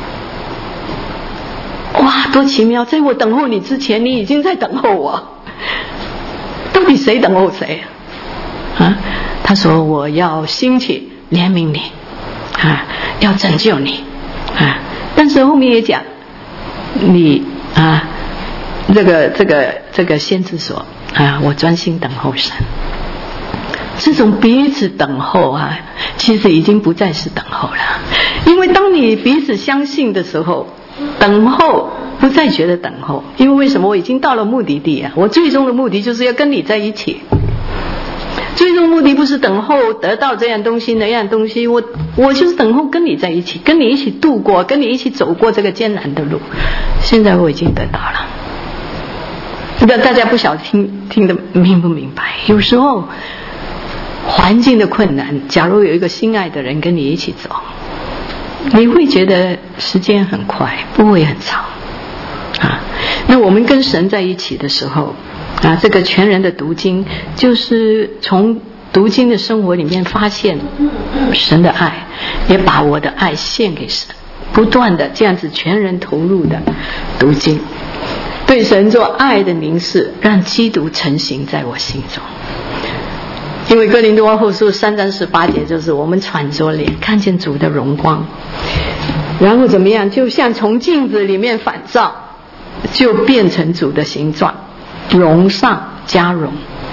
哇，多奇妙！在我等候你之前，你已经在等候我。到底谁等候谁啊？他说我要兴起怜悯你啊，要拯救你啊。但是后面也讲你啊，这个这个这个先知说啊，我专心等候神。这种彼此等候啊，其实已经不再是等候了，因为当你彼此相信的时候，等候不再觉得等候。因为为什么？我已经到了目的地啊，我最终的目的就是要跟你在一起。最终目的不是等候得到这样东西那样东西，我我就是等候跟你在一起，跟你一起度过，跟你一起走过这个艰难的路。现在我已经得到了。不知道大家不晓得听听得明不明白？有时候环境的困难，假如有一个心爱的人跟你一起走，你会觉得时间很快，不会很长啊。那我们跟神在一起的时候啊，这个全人的读经，就是从读经的生活里面发现神的爱，也把我的爱献给神，不断的这样子全人投入的读经，对神做爱的凝视，让基督成型在我心中。因为哥林多后书三章十八节就是我们敞着脸看见主的荣光，然后怎么样，就像从镜子里面反照，就变成主的形状，荣上加荣。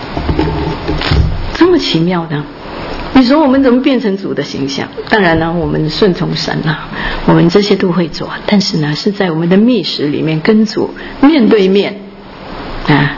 这么奇妙的，你说我们怎么变成主的形象？当然呢，我们顺从神啊，我们这些都会做，但是呢，是在我们的密室里面跟主面对面啊，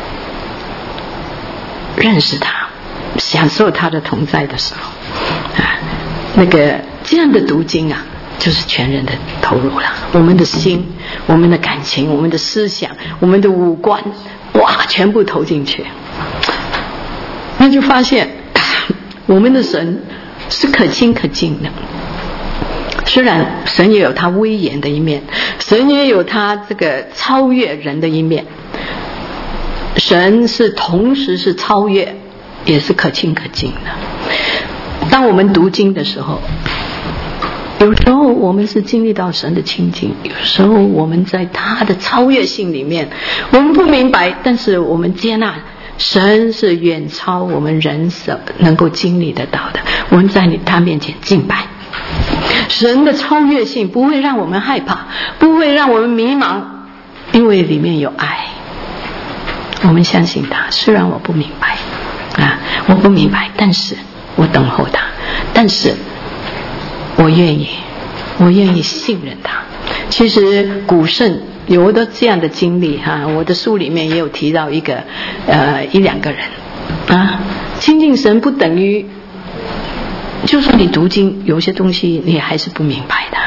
认识他，享受他的同在的时候，啊，那个这样的读经啊，就是全人的投入了。我们的心、我们的感情、我们的思想、我们的五官，哇，全部投进去，那就发现我们的神是可亲可近的。虽然神也有他威严的一面，神也有他这个超越人的一面，神是同时是超越，也是可亲可近的。当我们读经的时候，有时候我们是经历到神的亲近，有时候我们在他的超越性里面，我们不明白，但是我们接纳神是远超我们人所能够经历得到的。我们在他面前敬拜，神的超越性不会让我们害怕，不会让我们迷茫，因为里面有爱。我们相信他，虽然我不明白啊，我不明白，但是我等候他，但是我愿意，我愿意信任他。其实古圣有的这样的经历哈、啊，我的书里面也有提到一个呃一两个人啊，亲近神不等于就算你读经有些东西你还是不明白的，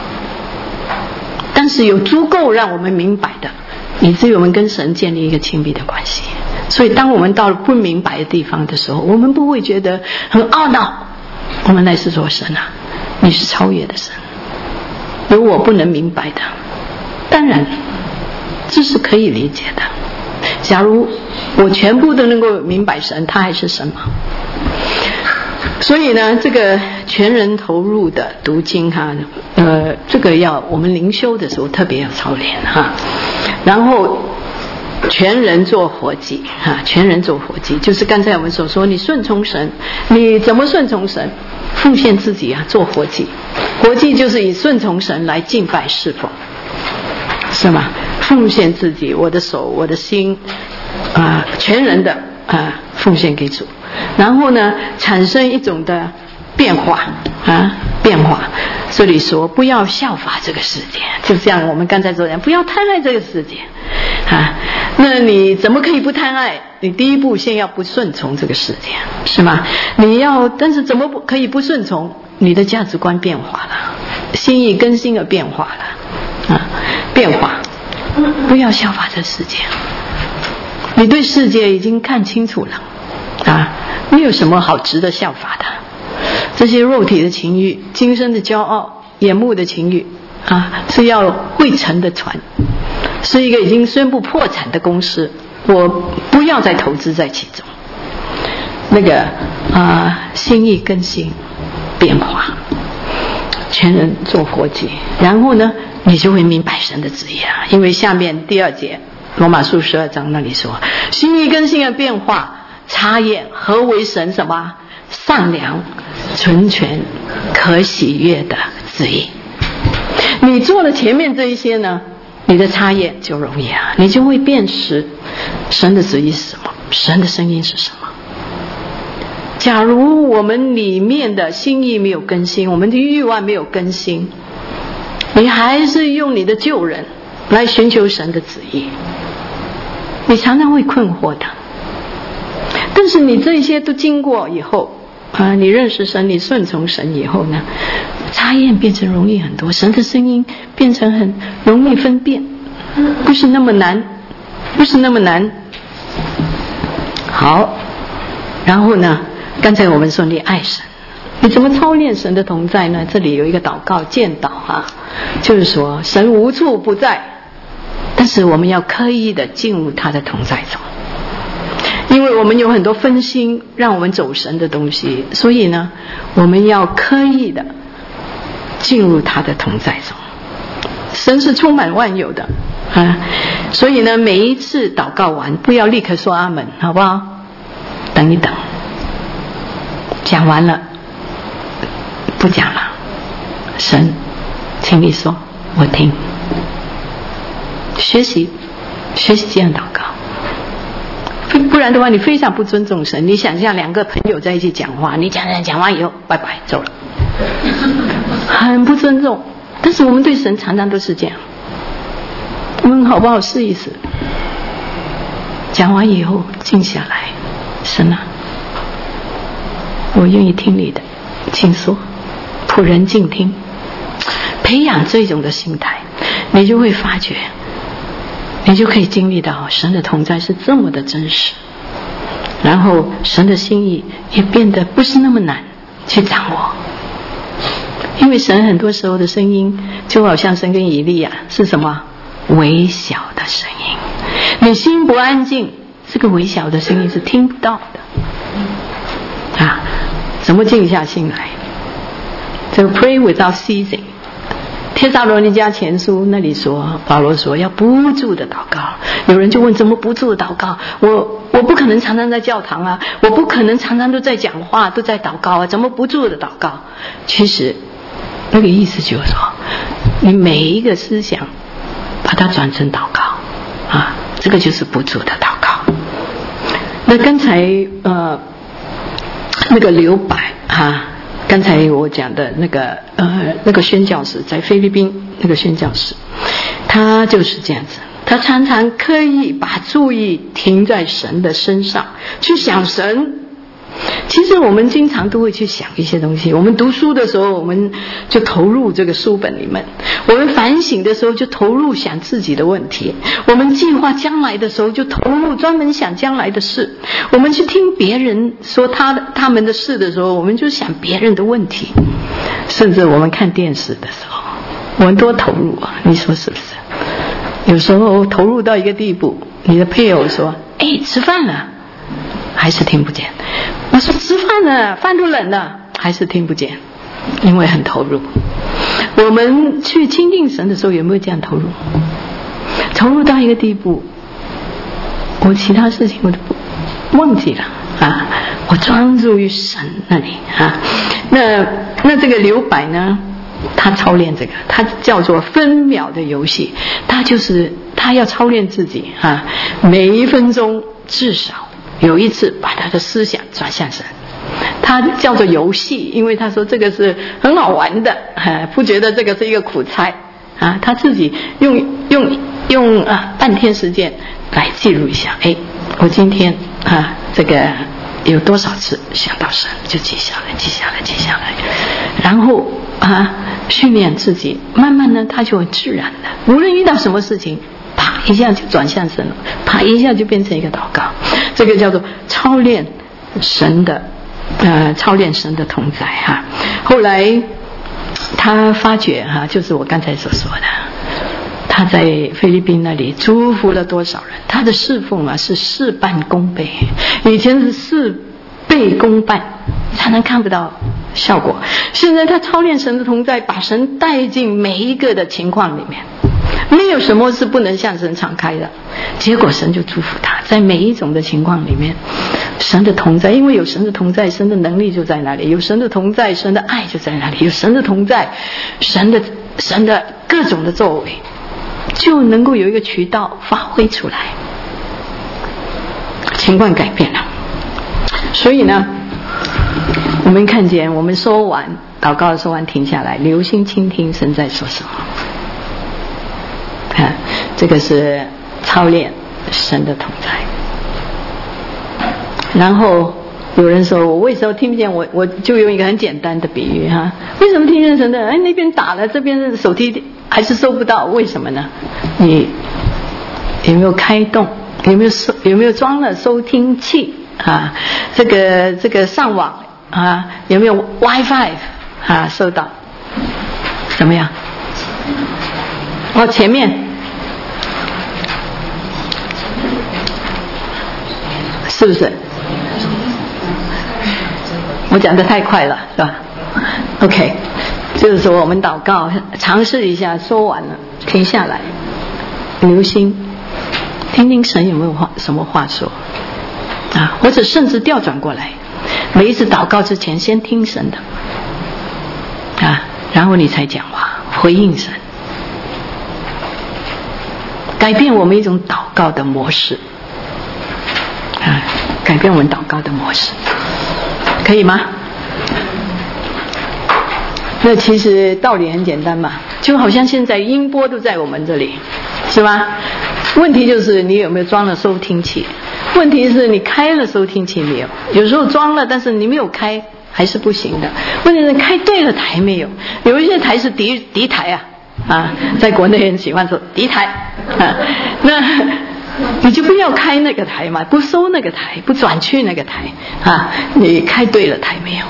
但是有足够让我们明白的，以至于我们跟神建立一个亲密的关系。所以当我们到了不明白的地方的时候，我们不会觉得很懊恼，我们乃是说神啊，你是超越的神，有我不能明白的，当然这是可以理解的。假如我全部都能够明白神，他还是神吗？所以呢，这个全人投入的读经哈，呃，这个要我们灵修的时候特别要操练哈。然后全人做活祭哈，全人做活祭，就是刚才我们所说，你顺从神，你怎么顺从神？奉献自己啊，做活祭。活祭就是以顺从神来敬拜侍奉，是吗？奉献自己，我的手，我的心，啊、呃，全人的啊、呃，奉献给主。然后呢，产生一种的变化啊，变化。这里说不要效法这个世界，就像我们刚才所讲，不要贪爱这个世界啊。那你怎么可以不贪爱？你第一步先要不顺从这个世界，是吗？你要，但是怎么可以不顺从？你的价值观变化了，心意更新而变化了啊，变化。不要效法这世界，你对世界已经看清楚了啊，没有什么好值得效法的。这些肉体的情欲、今生的骄傲、眼目的情欲啊，是要会沉的船，是一个已经宣布破产的公司，我不要再投资在其中。那个啊，心意更新变化，全人做活祭，然后呢，你就会明白神的旨意啊。因为下面第二节罗马书十二章那里说，心意更新的变化，查验何为神什么善良、纯全、可喜悦的旨意。你做了前面这一些呢，你的查验就容易啊，你就会辨识神的旨意是什么，神的声音是什么。假如我们里面的心意没有更新，我们的欲望没有更新，你还是用你的旧人来寻求神的旨意，你常常会困惑的。但是你这些都经过以后啊，你认识神，你顺从神以后呢，查验变成容易很多，神的声音变成很容易分辨，不是那么难，不是那么难。好，然后呢，刚才我们说你爱神，你怎么操练神的同在呢？这里有一个祷告见导啊，就是说神无处不在，但是我们要刻意的进入他的同在中，因为我们有很多分心让我们走神的东西，所以呢，我们要刻意的进入他的同在中。神是充满万有的啊，所以呢，每一次祷告完不要立刻说阿门，好不好？等一等，讲完了不讲了，神请你说我听，学习学习这样祷告。不然的话你非常不尊重神。你想象两个朋友在一起讲话，你讲讲讲完以后拜拜走了，很不尊重。但是我们对神常常都是这样，我们好不好试一试？ 讲完以后静下来，神啊，我愿意听你的，请说，仆人静听。培养这种的心态，你就会发觉，你就可以经历到神的同在是这么的真实，然后神的心意也变得不是那么难去掌握。因为神很多时候的声音就好像神跟以利亚是什么微小的声音，你心不安静，这个微小的声音是听不到的啊！怎么静下心来？这个 pray without ceasing， 帖撒罗尼迦前书那里说，保罗说要不住的祷告。有人就问，怎么不住的祷告？我我不可能常常在教堂啊，我不可能常常都在讲话，都在祷告啊，怎么不住的祷告？其实那个意思就是说，你每一个思想把它转成祷告啊，这个就是不住的祷告。那刚才呃那个留白啊，刚才我讲的那个呃那个宣教士在菲律宾那个宣教士，他就是这样子，他常常刻意把注意停在神的身上，去想神。其实我们经常都会去想一些东西，我们读书的时候我们就投入这个书本里面，我们反省的时候就投入想自己的问题，我们计划将来的时候就投入专门想将来的事，我们去听别人说他的他们的事的时候，我们就想别人的问题，甚至我们看电视的时候我们多投入啊，你说是不是？有时候投入到一个地步，你的配偶说哎吃饭了，还是听不见。我说吃饭了，饭都冷了，还是听不见，因为很投入。我们去亲近神的时候有没有这样投入？投入到一个地步，我其他事情我都忘记了啊，我专注于神那里啊。那那这个留白呢，他操练这个，他叫做分秒的游戏，他就是他要操练自己啊，每一分钟至少有一次把他的思想转向神，他叫做游戏，因为他说这个是很好玩的，不觉得这个是一个苦差啊。他自己用用用啊半天时间来记录一下，哎，我今天啊这个有多少次想到神，就记下来，记下来，记下来，然后啊训练自己，慢慢呢他就很自然的，无论遇到什么事情，啪一下就转向神了，啪一下就变成一个祷告。这个叫做操练神的呃操练神的同在哈。后来他发觉哈，就是我刚才所说的，他在菲律宾那里祝福了多少人，他的侍奉啊是事半功倍，以前是事倍功半，常常看不到效果，现在他操练神的同在，把神带进每一个的情况里面，没有什么是不能向神敞开的，结果神就祝福他，在每一种的情况里面，神的同在，因为有神的同在，神的能力就在那里，有神的同在，神的爱就在那里，有神的同在，神的神的各种的作为就能够有一个渠道发挥出来，情况改变了。所以呢，我们看见我们说完祷告说完停下来，留心倾听神在说什么。看，这个是操练神的同在。然后有人说我为什么听不见，我我就用一个很简单的比喻哈，为什么听见神的？哎，那边打了，这边手机还是收不到，为什么呢？你有没有开动？有没有收？有没有装了收听器啊？这个这个上网啊？有没有 WiFi 啊？收到？怎么样？哦，前面是不是？我讲得太快了，是吧 ？OK， 就是说我们祷告，尝试一下，说完了停下来，留心听听神有没有话什么话说啊，或者甚至调转过来，每一次祷告之前先听神的啊，然后你才讲话回应神，改变我们一种祷告的模式啊，改变我们祷告的模式，可以吗？那其实道理很简单嘛，就好像现在音波都在我们这里，是吧？ 问题就是你有没有装了收听器？问题是你开了收听器没有？有时候装了，但是你没有开还是不行的。问题是开对了台没有？有一些台是敌敌台啊啊，在国内人喜欢说敌台啊，那你就不要开那个台嘛，不收那个台，不转去那个台啊，你开对了台没有？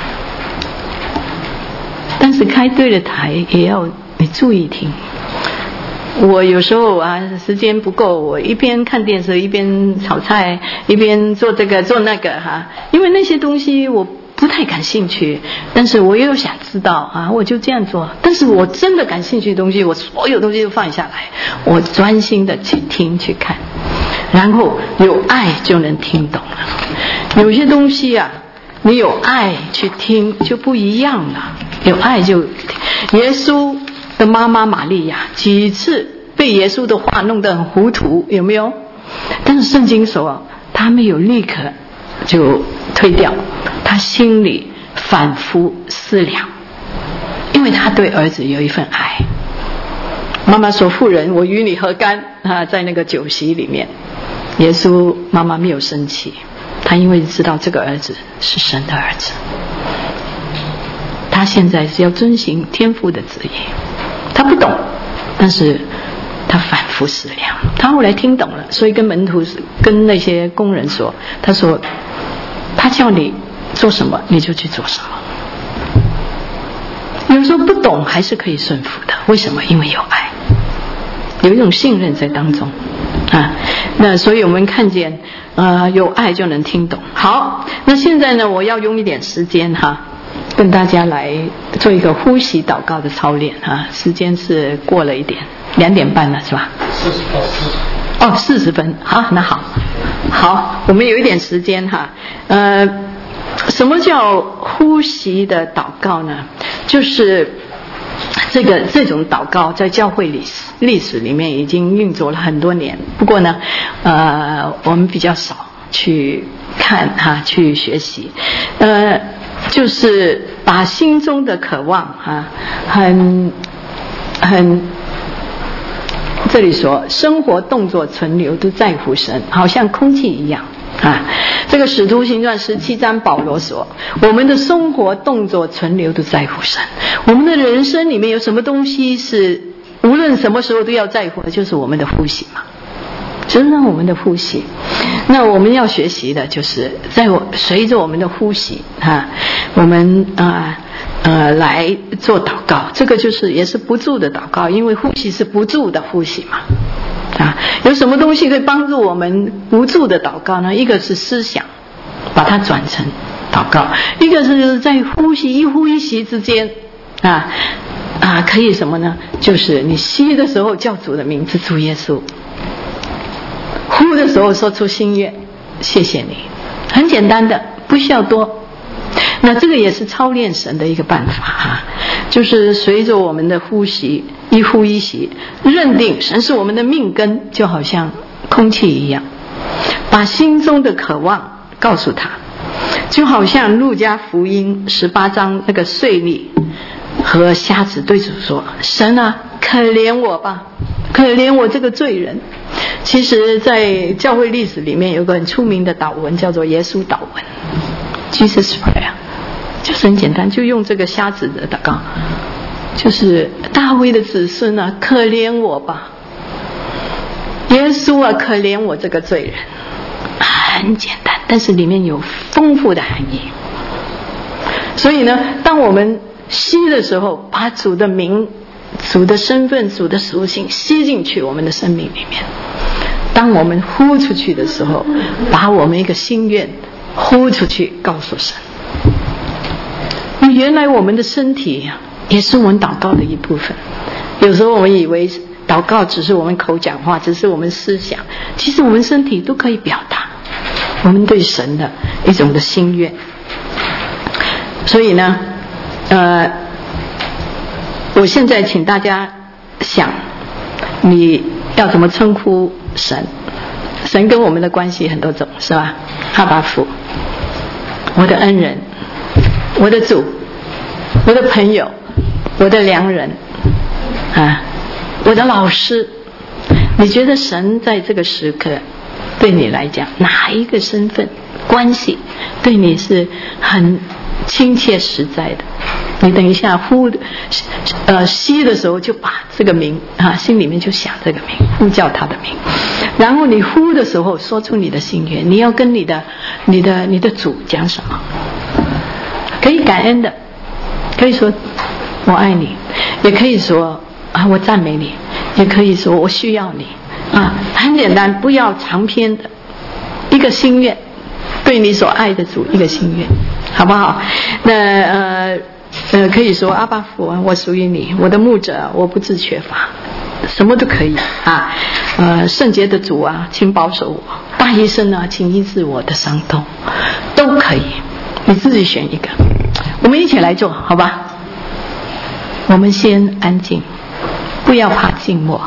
但是开对了台也要你注意听。我有时候啊，时间不够，我一边看电视，一边炒菜，一边做这个做那个哈、啊。因为那些东西我不太感兴趣，但是我又想知道啊，我就这样做。但是我真的感兴趣的东西，我所有东西都放下来，我专心的去听去看，然后有爱就能听懂了。有些东西啊，你有爱去听就不一样了。有爱就，耶稣的妈妈玛利亚几次被耶稣的话弄得很糊涂，有没有？但是圣经说他没有立刻就推掉，他心里反复思量，因为他对儿子有一份爱。妈妈说：“妇人，我与你何干？”啊，在那个酒席里面，耶稣妈妈没有生气，他因为知道这个儿子是神的儿子，他现在是要遵行天父的旨意。他不懂，但是他反复思量，他后来听懂了，所以跟门徒跟那些工人说，他说他叫你做什么你就去做什么。有时候不懂还是可以顺服的，为什么？因为有爱，有一种信任在当中啊。那所以我们看见呃有爱就能听懂。好，那现在呢，我要用一点时间哈，跟大家来做一个呼吸祷告的操练啊，时间是过了一点，两点半了是吧？四十到四十。哦，四十分，好，那好，好，我们有一点时间哈。呃，什么叫呼吸的祷告呢？就是这个这种祷告在教会历史历史里面已经运作了很多年，不过呢，呃，我们比较少去看哈，去学习，呃。就是把心中的渴望啊，很很这里说生活动作存留都在乎神，好像空气一样啊。这个使徒行传十七章保罗说，我们的生活动作存留都在乎神。我们的人生里面有什么东西是无论什么时候都要在乎的，就是我们的呼吸嘛，就是我们的呼吸。那我们要学习的就是在我随着我们的呼吸啊，我们啊 呃, 呃来做祷告。这个就是也是不住的祷告，因为呼吸是不住的呼吸嘛啊。有什么东西可以帮助我们不住的祷告呢？一个是思想，把它转成祷告；一个是在呼吸一呼一吸之间啊啊可以什么呢？就是你吸的时候叫主的名字，主耶稣。呼的时候说出心愿，谢谢你，很简单的，不需要多。那这个也是操练神的一个办法哈，就是随着我们的呼吸一呼一吸，认定神是我们的命根，就好像空气一样，把心中的渴望告诉他，就好像路加福音十八章那个税吏和瞎子对主说：“神啊，可怜我吧，可怜我这个罪人。”其实在教会历史里面有个很出名的祷文叫做耶稣祷文 Jesus Prayer， 就是很简单，就用这个瞎子的祷告，就是大卫的子孙啊，可怜我吧，耶稣啊，可怜我这个罪人。很简单，但是里面有丰富的含义。所以呢，当我们吸的时候，把主的名、主的身份、主的属性吸进去我们的生命里面，当我们呼出去的时候，把我们一个心愿呼出去告诉神。原来我们的身体也是我们祷告的一部分。有时候我们以为祷告只是我们口讲话，只是我们思想，其实我们身体都可以表达我们对神的一种的心愿。所以呢呃，我现在请大家想，你要怎么称呼神？神跟我们的关系很多种，是吧？阿爸父，我的恩人，我的主，我的朋友，我的良人啊，我的老师， 你觉得神在这个时刻对你来讲哪一个身份关系对你是很亲切实在的？你等一下呼呃吸的时候就把这个名啊，心里面就想这个名，呼叫他的名，然后你呼的时候说出你的心愿，你要跟你的你的你的主讲什么？可以感恩的，可以说我爱你，也可以说啊我赞美你，也可以说我需要你啊，很简单，不要长篇的，一个心愿，对你所爱的主一个心愿，好不好？那呃呃，可以说阿爸父，我属于你，我的牧者，我不自缺乏，什么都可以啊。呃，圣洁的主啊，请保守我；大医生啊，请医治我的伤痛，都可以，你自己选一个。我们一起来做，好吧？我们先安静，不要怕静默，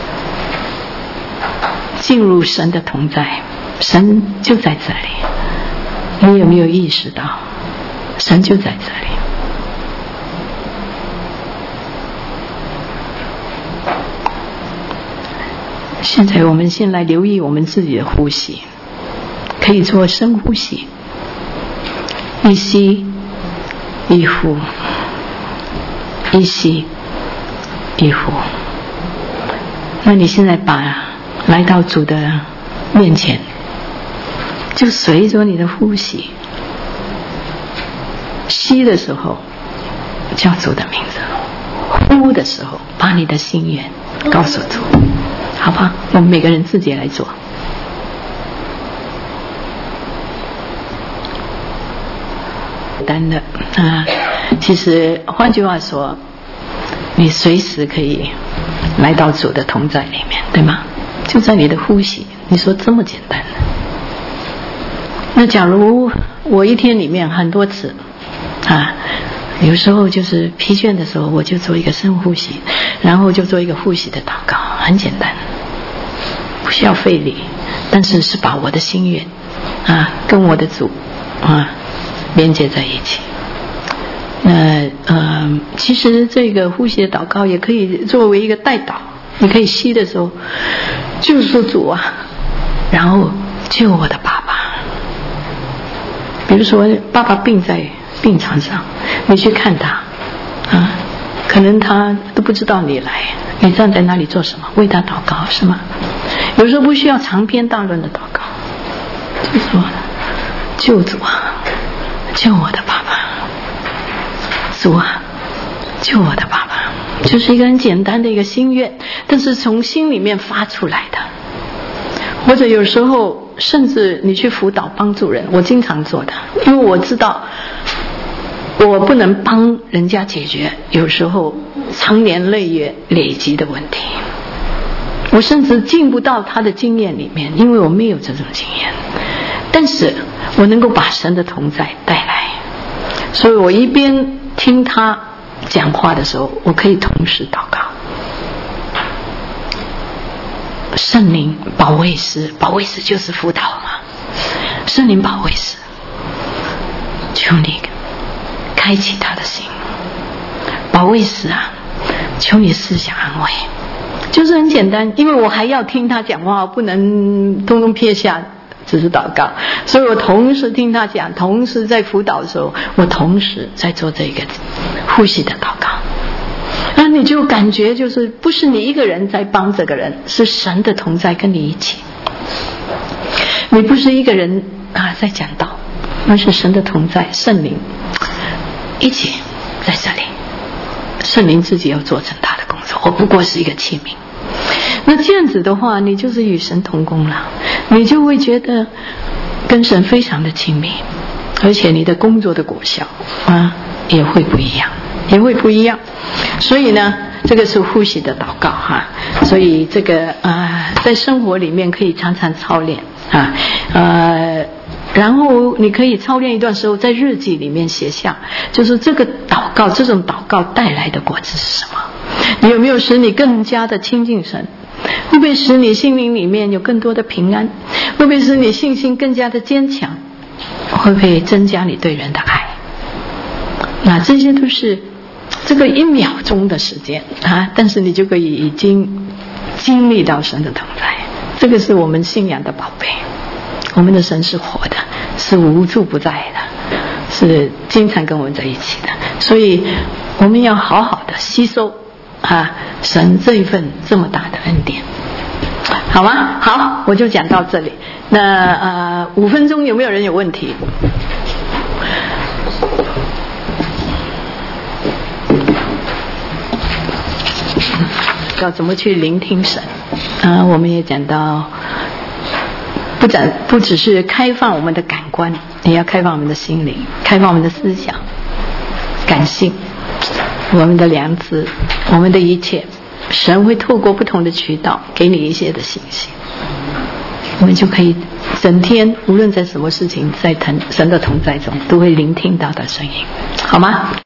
进入神的同在，神就在这里。你有没有意识到，神就在这里？现在我们先来留意我们自己的呼吸，可以做深呼吸，一吸一呼，一吸一呼。那你现在把来到主的面前，就随着你的呼吸，吸的时候叫主的名字，呼的时候把你的心愿告诉主，好吧？我们每个人自己来做。简单的啊，其实换句话说，你随时可以来到主的同在里面，对吗？就在你的呼吸。你说这么简单？那假如我一天里面很多次啊，有时候就是疲倦的时候，我就做一个深呼吸，然后就做一个呼吸的祷告，很简单，不需要费力，但是是把我的心愿啊跟我的主啊连接在一起。那呃，其实这个呼吸的祷告也可以作为一个代祷，你可以吸的时候就说主啊，然后救我的爸爸。比如说爸爸病在病床上，你去看他啊，可能他都不知道你来，你站在那里做什么？为他祷告是吗？有时候不需要长篇大论的祷告，就说救主啊，救我的爸爸，主啊，救我的爸爸，就是一个很简单的一个心愿，但是从心里面发出来的。或者有时候甚至你去辅导帮助人，我经常做的，因为我知道我不能帮人家解决有时候长年累月累积的问题，我甚至进不到他的经验里面，因为我没有这种经验，但是我能够把神的同在带来，所以我一边听他讲话的时候，我可以同时祷告。圣灵保惠师，保惠师就是辅导嘛，圣灵保惠师，求你开启他的心，保惠师啊，求你思想安慰，就是很简单，因为我还要听他讲话，我不能通通撇下只是祷告，所以我同时听他讲，同时在辅导的时候，我同时在做这个呼吸的祷告。那你就感觉就是不是你一个人在帮这个人，是神的同在跟你一起。你不是一个人啊在讲道，那是神的同在，圣灵一起在这里，圣灵自己要做成他的工作，我不过是一个器皿。那这样子的话，你就是与神同工了，你就会觉得跟神非常的亲密，而且你的工作的果效啊也会不一样，也会不一样。所以呢，这个是呼吸的祷告哈。所以这个啊、呃，在生活里面可以常常操练啊，呃，然后你可以操练一段时候，在日记里面写下，就是这个祷告，这种祷告带来的果子是什么？你有没有使你更加的亲近神？会不会使你心灵里面有更多的平安？会不会使你信心更加的坚强？会不会增加你对人的爱？那这些都是这个一秒钟的时间啊，但是你就可以已经经历到神的同在，这个是我们信仰的宝贝。我们的神是活的，是无处不在的，是经常跟我们在一起的，所以我们要好好的吸收啊神这一份这么大的恩典，好吗？好，我就讲到这里。那呃五分钟有没有人有问题？要怎么去聆听神？啊、呃，我们也讲到，不讲不只是开放我们的感官，也要开放我们的心灵，开放我们的思想、感性，我们的良知，我们的一切。神会透过不同的渠道给你一些的信息，我们就可以整天无论在什么事情，在神的同在中，都会聆听到的声音，好吗？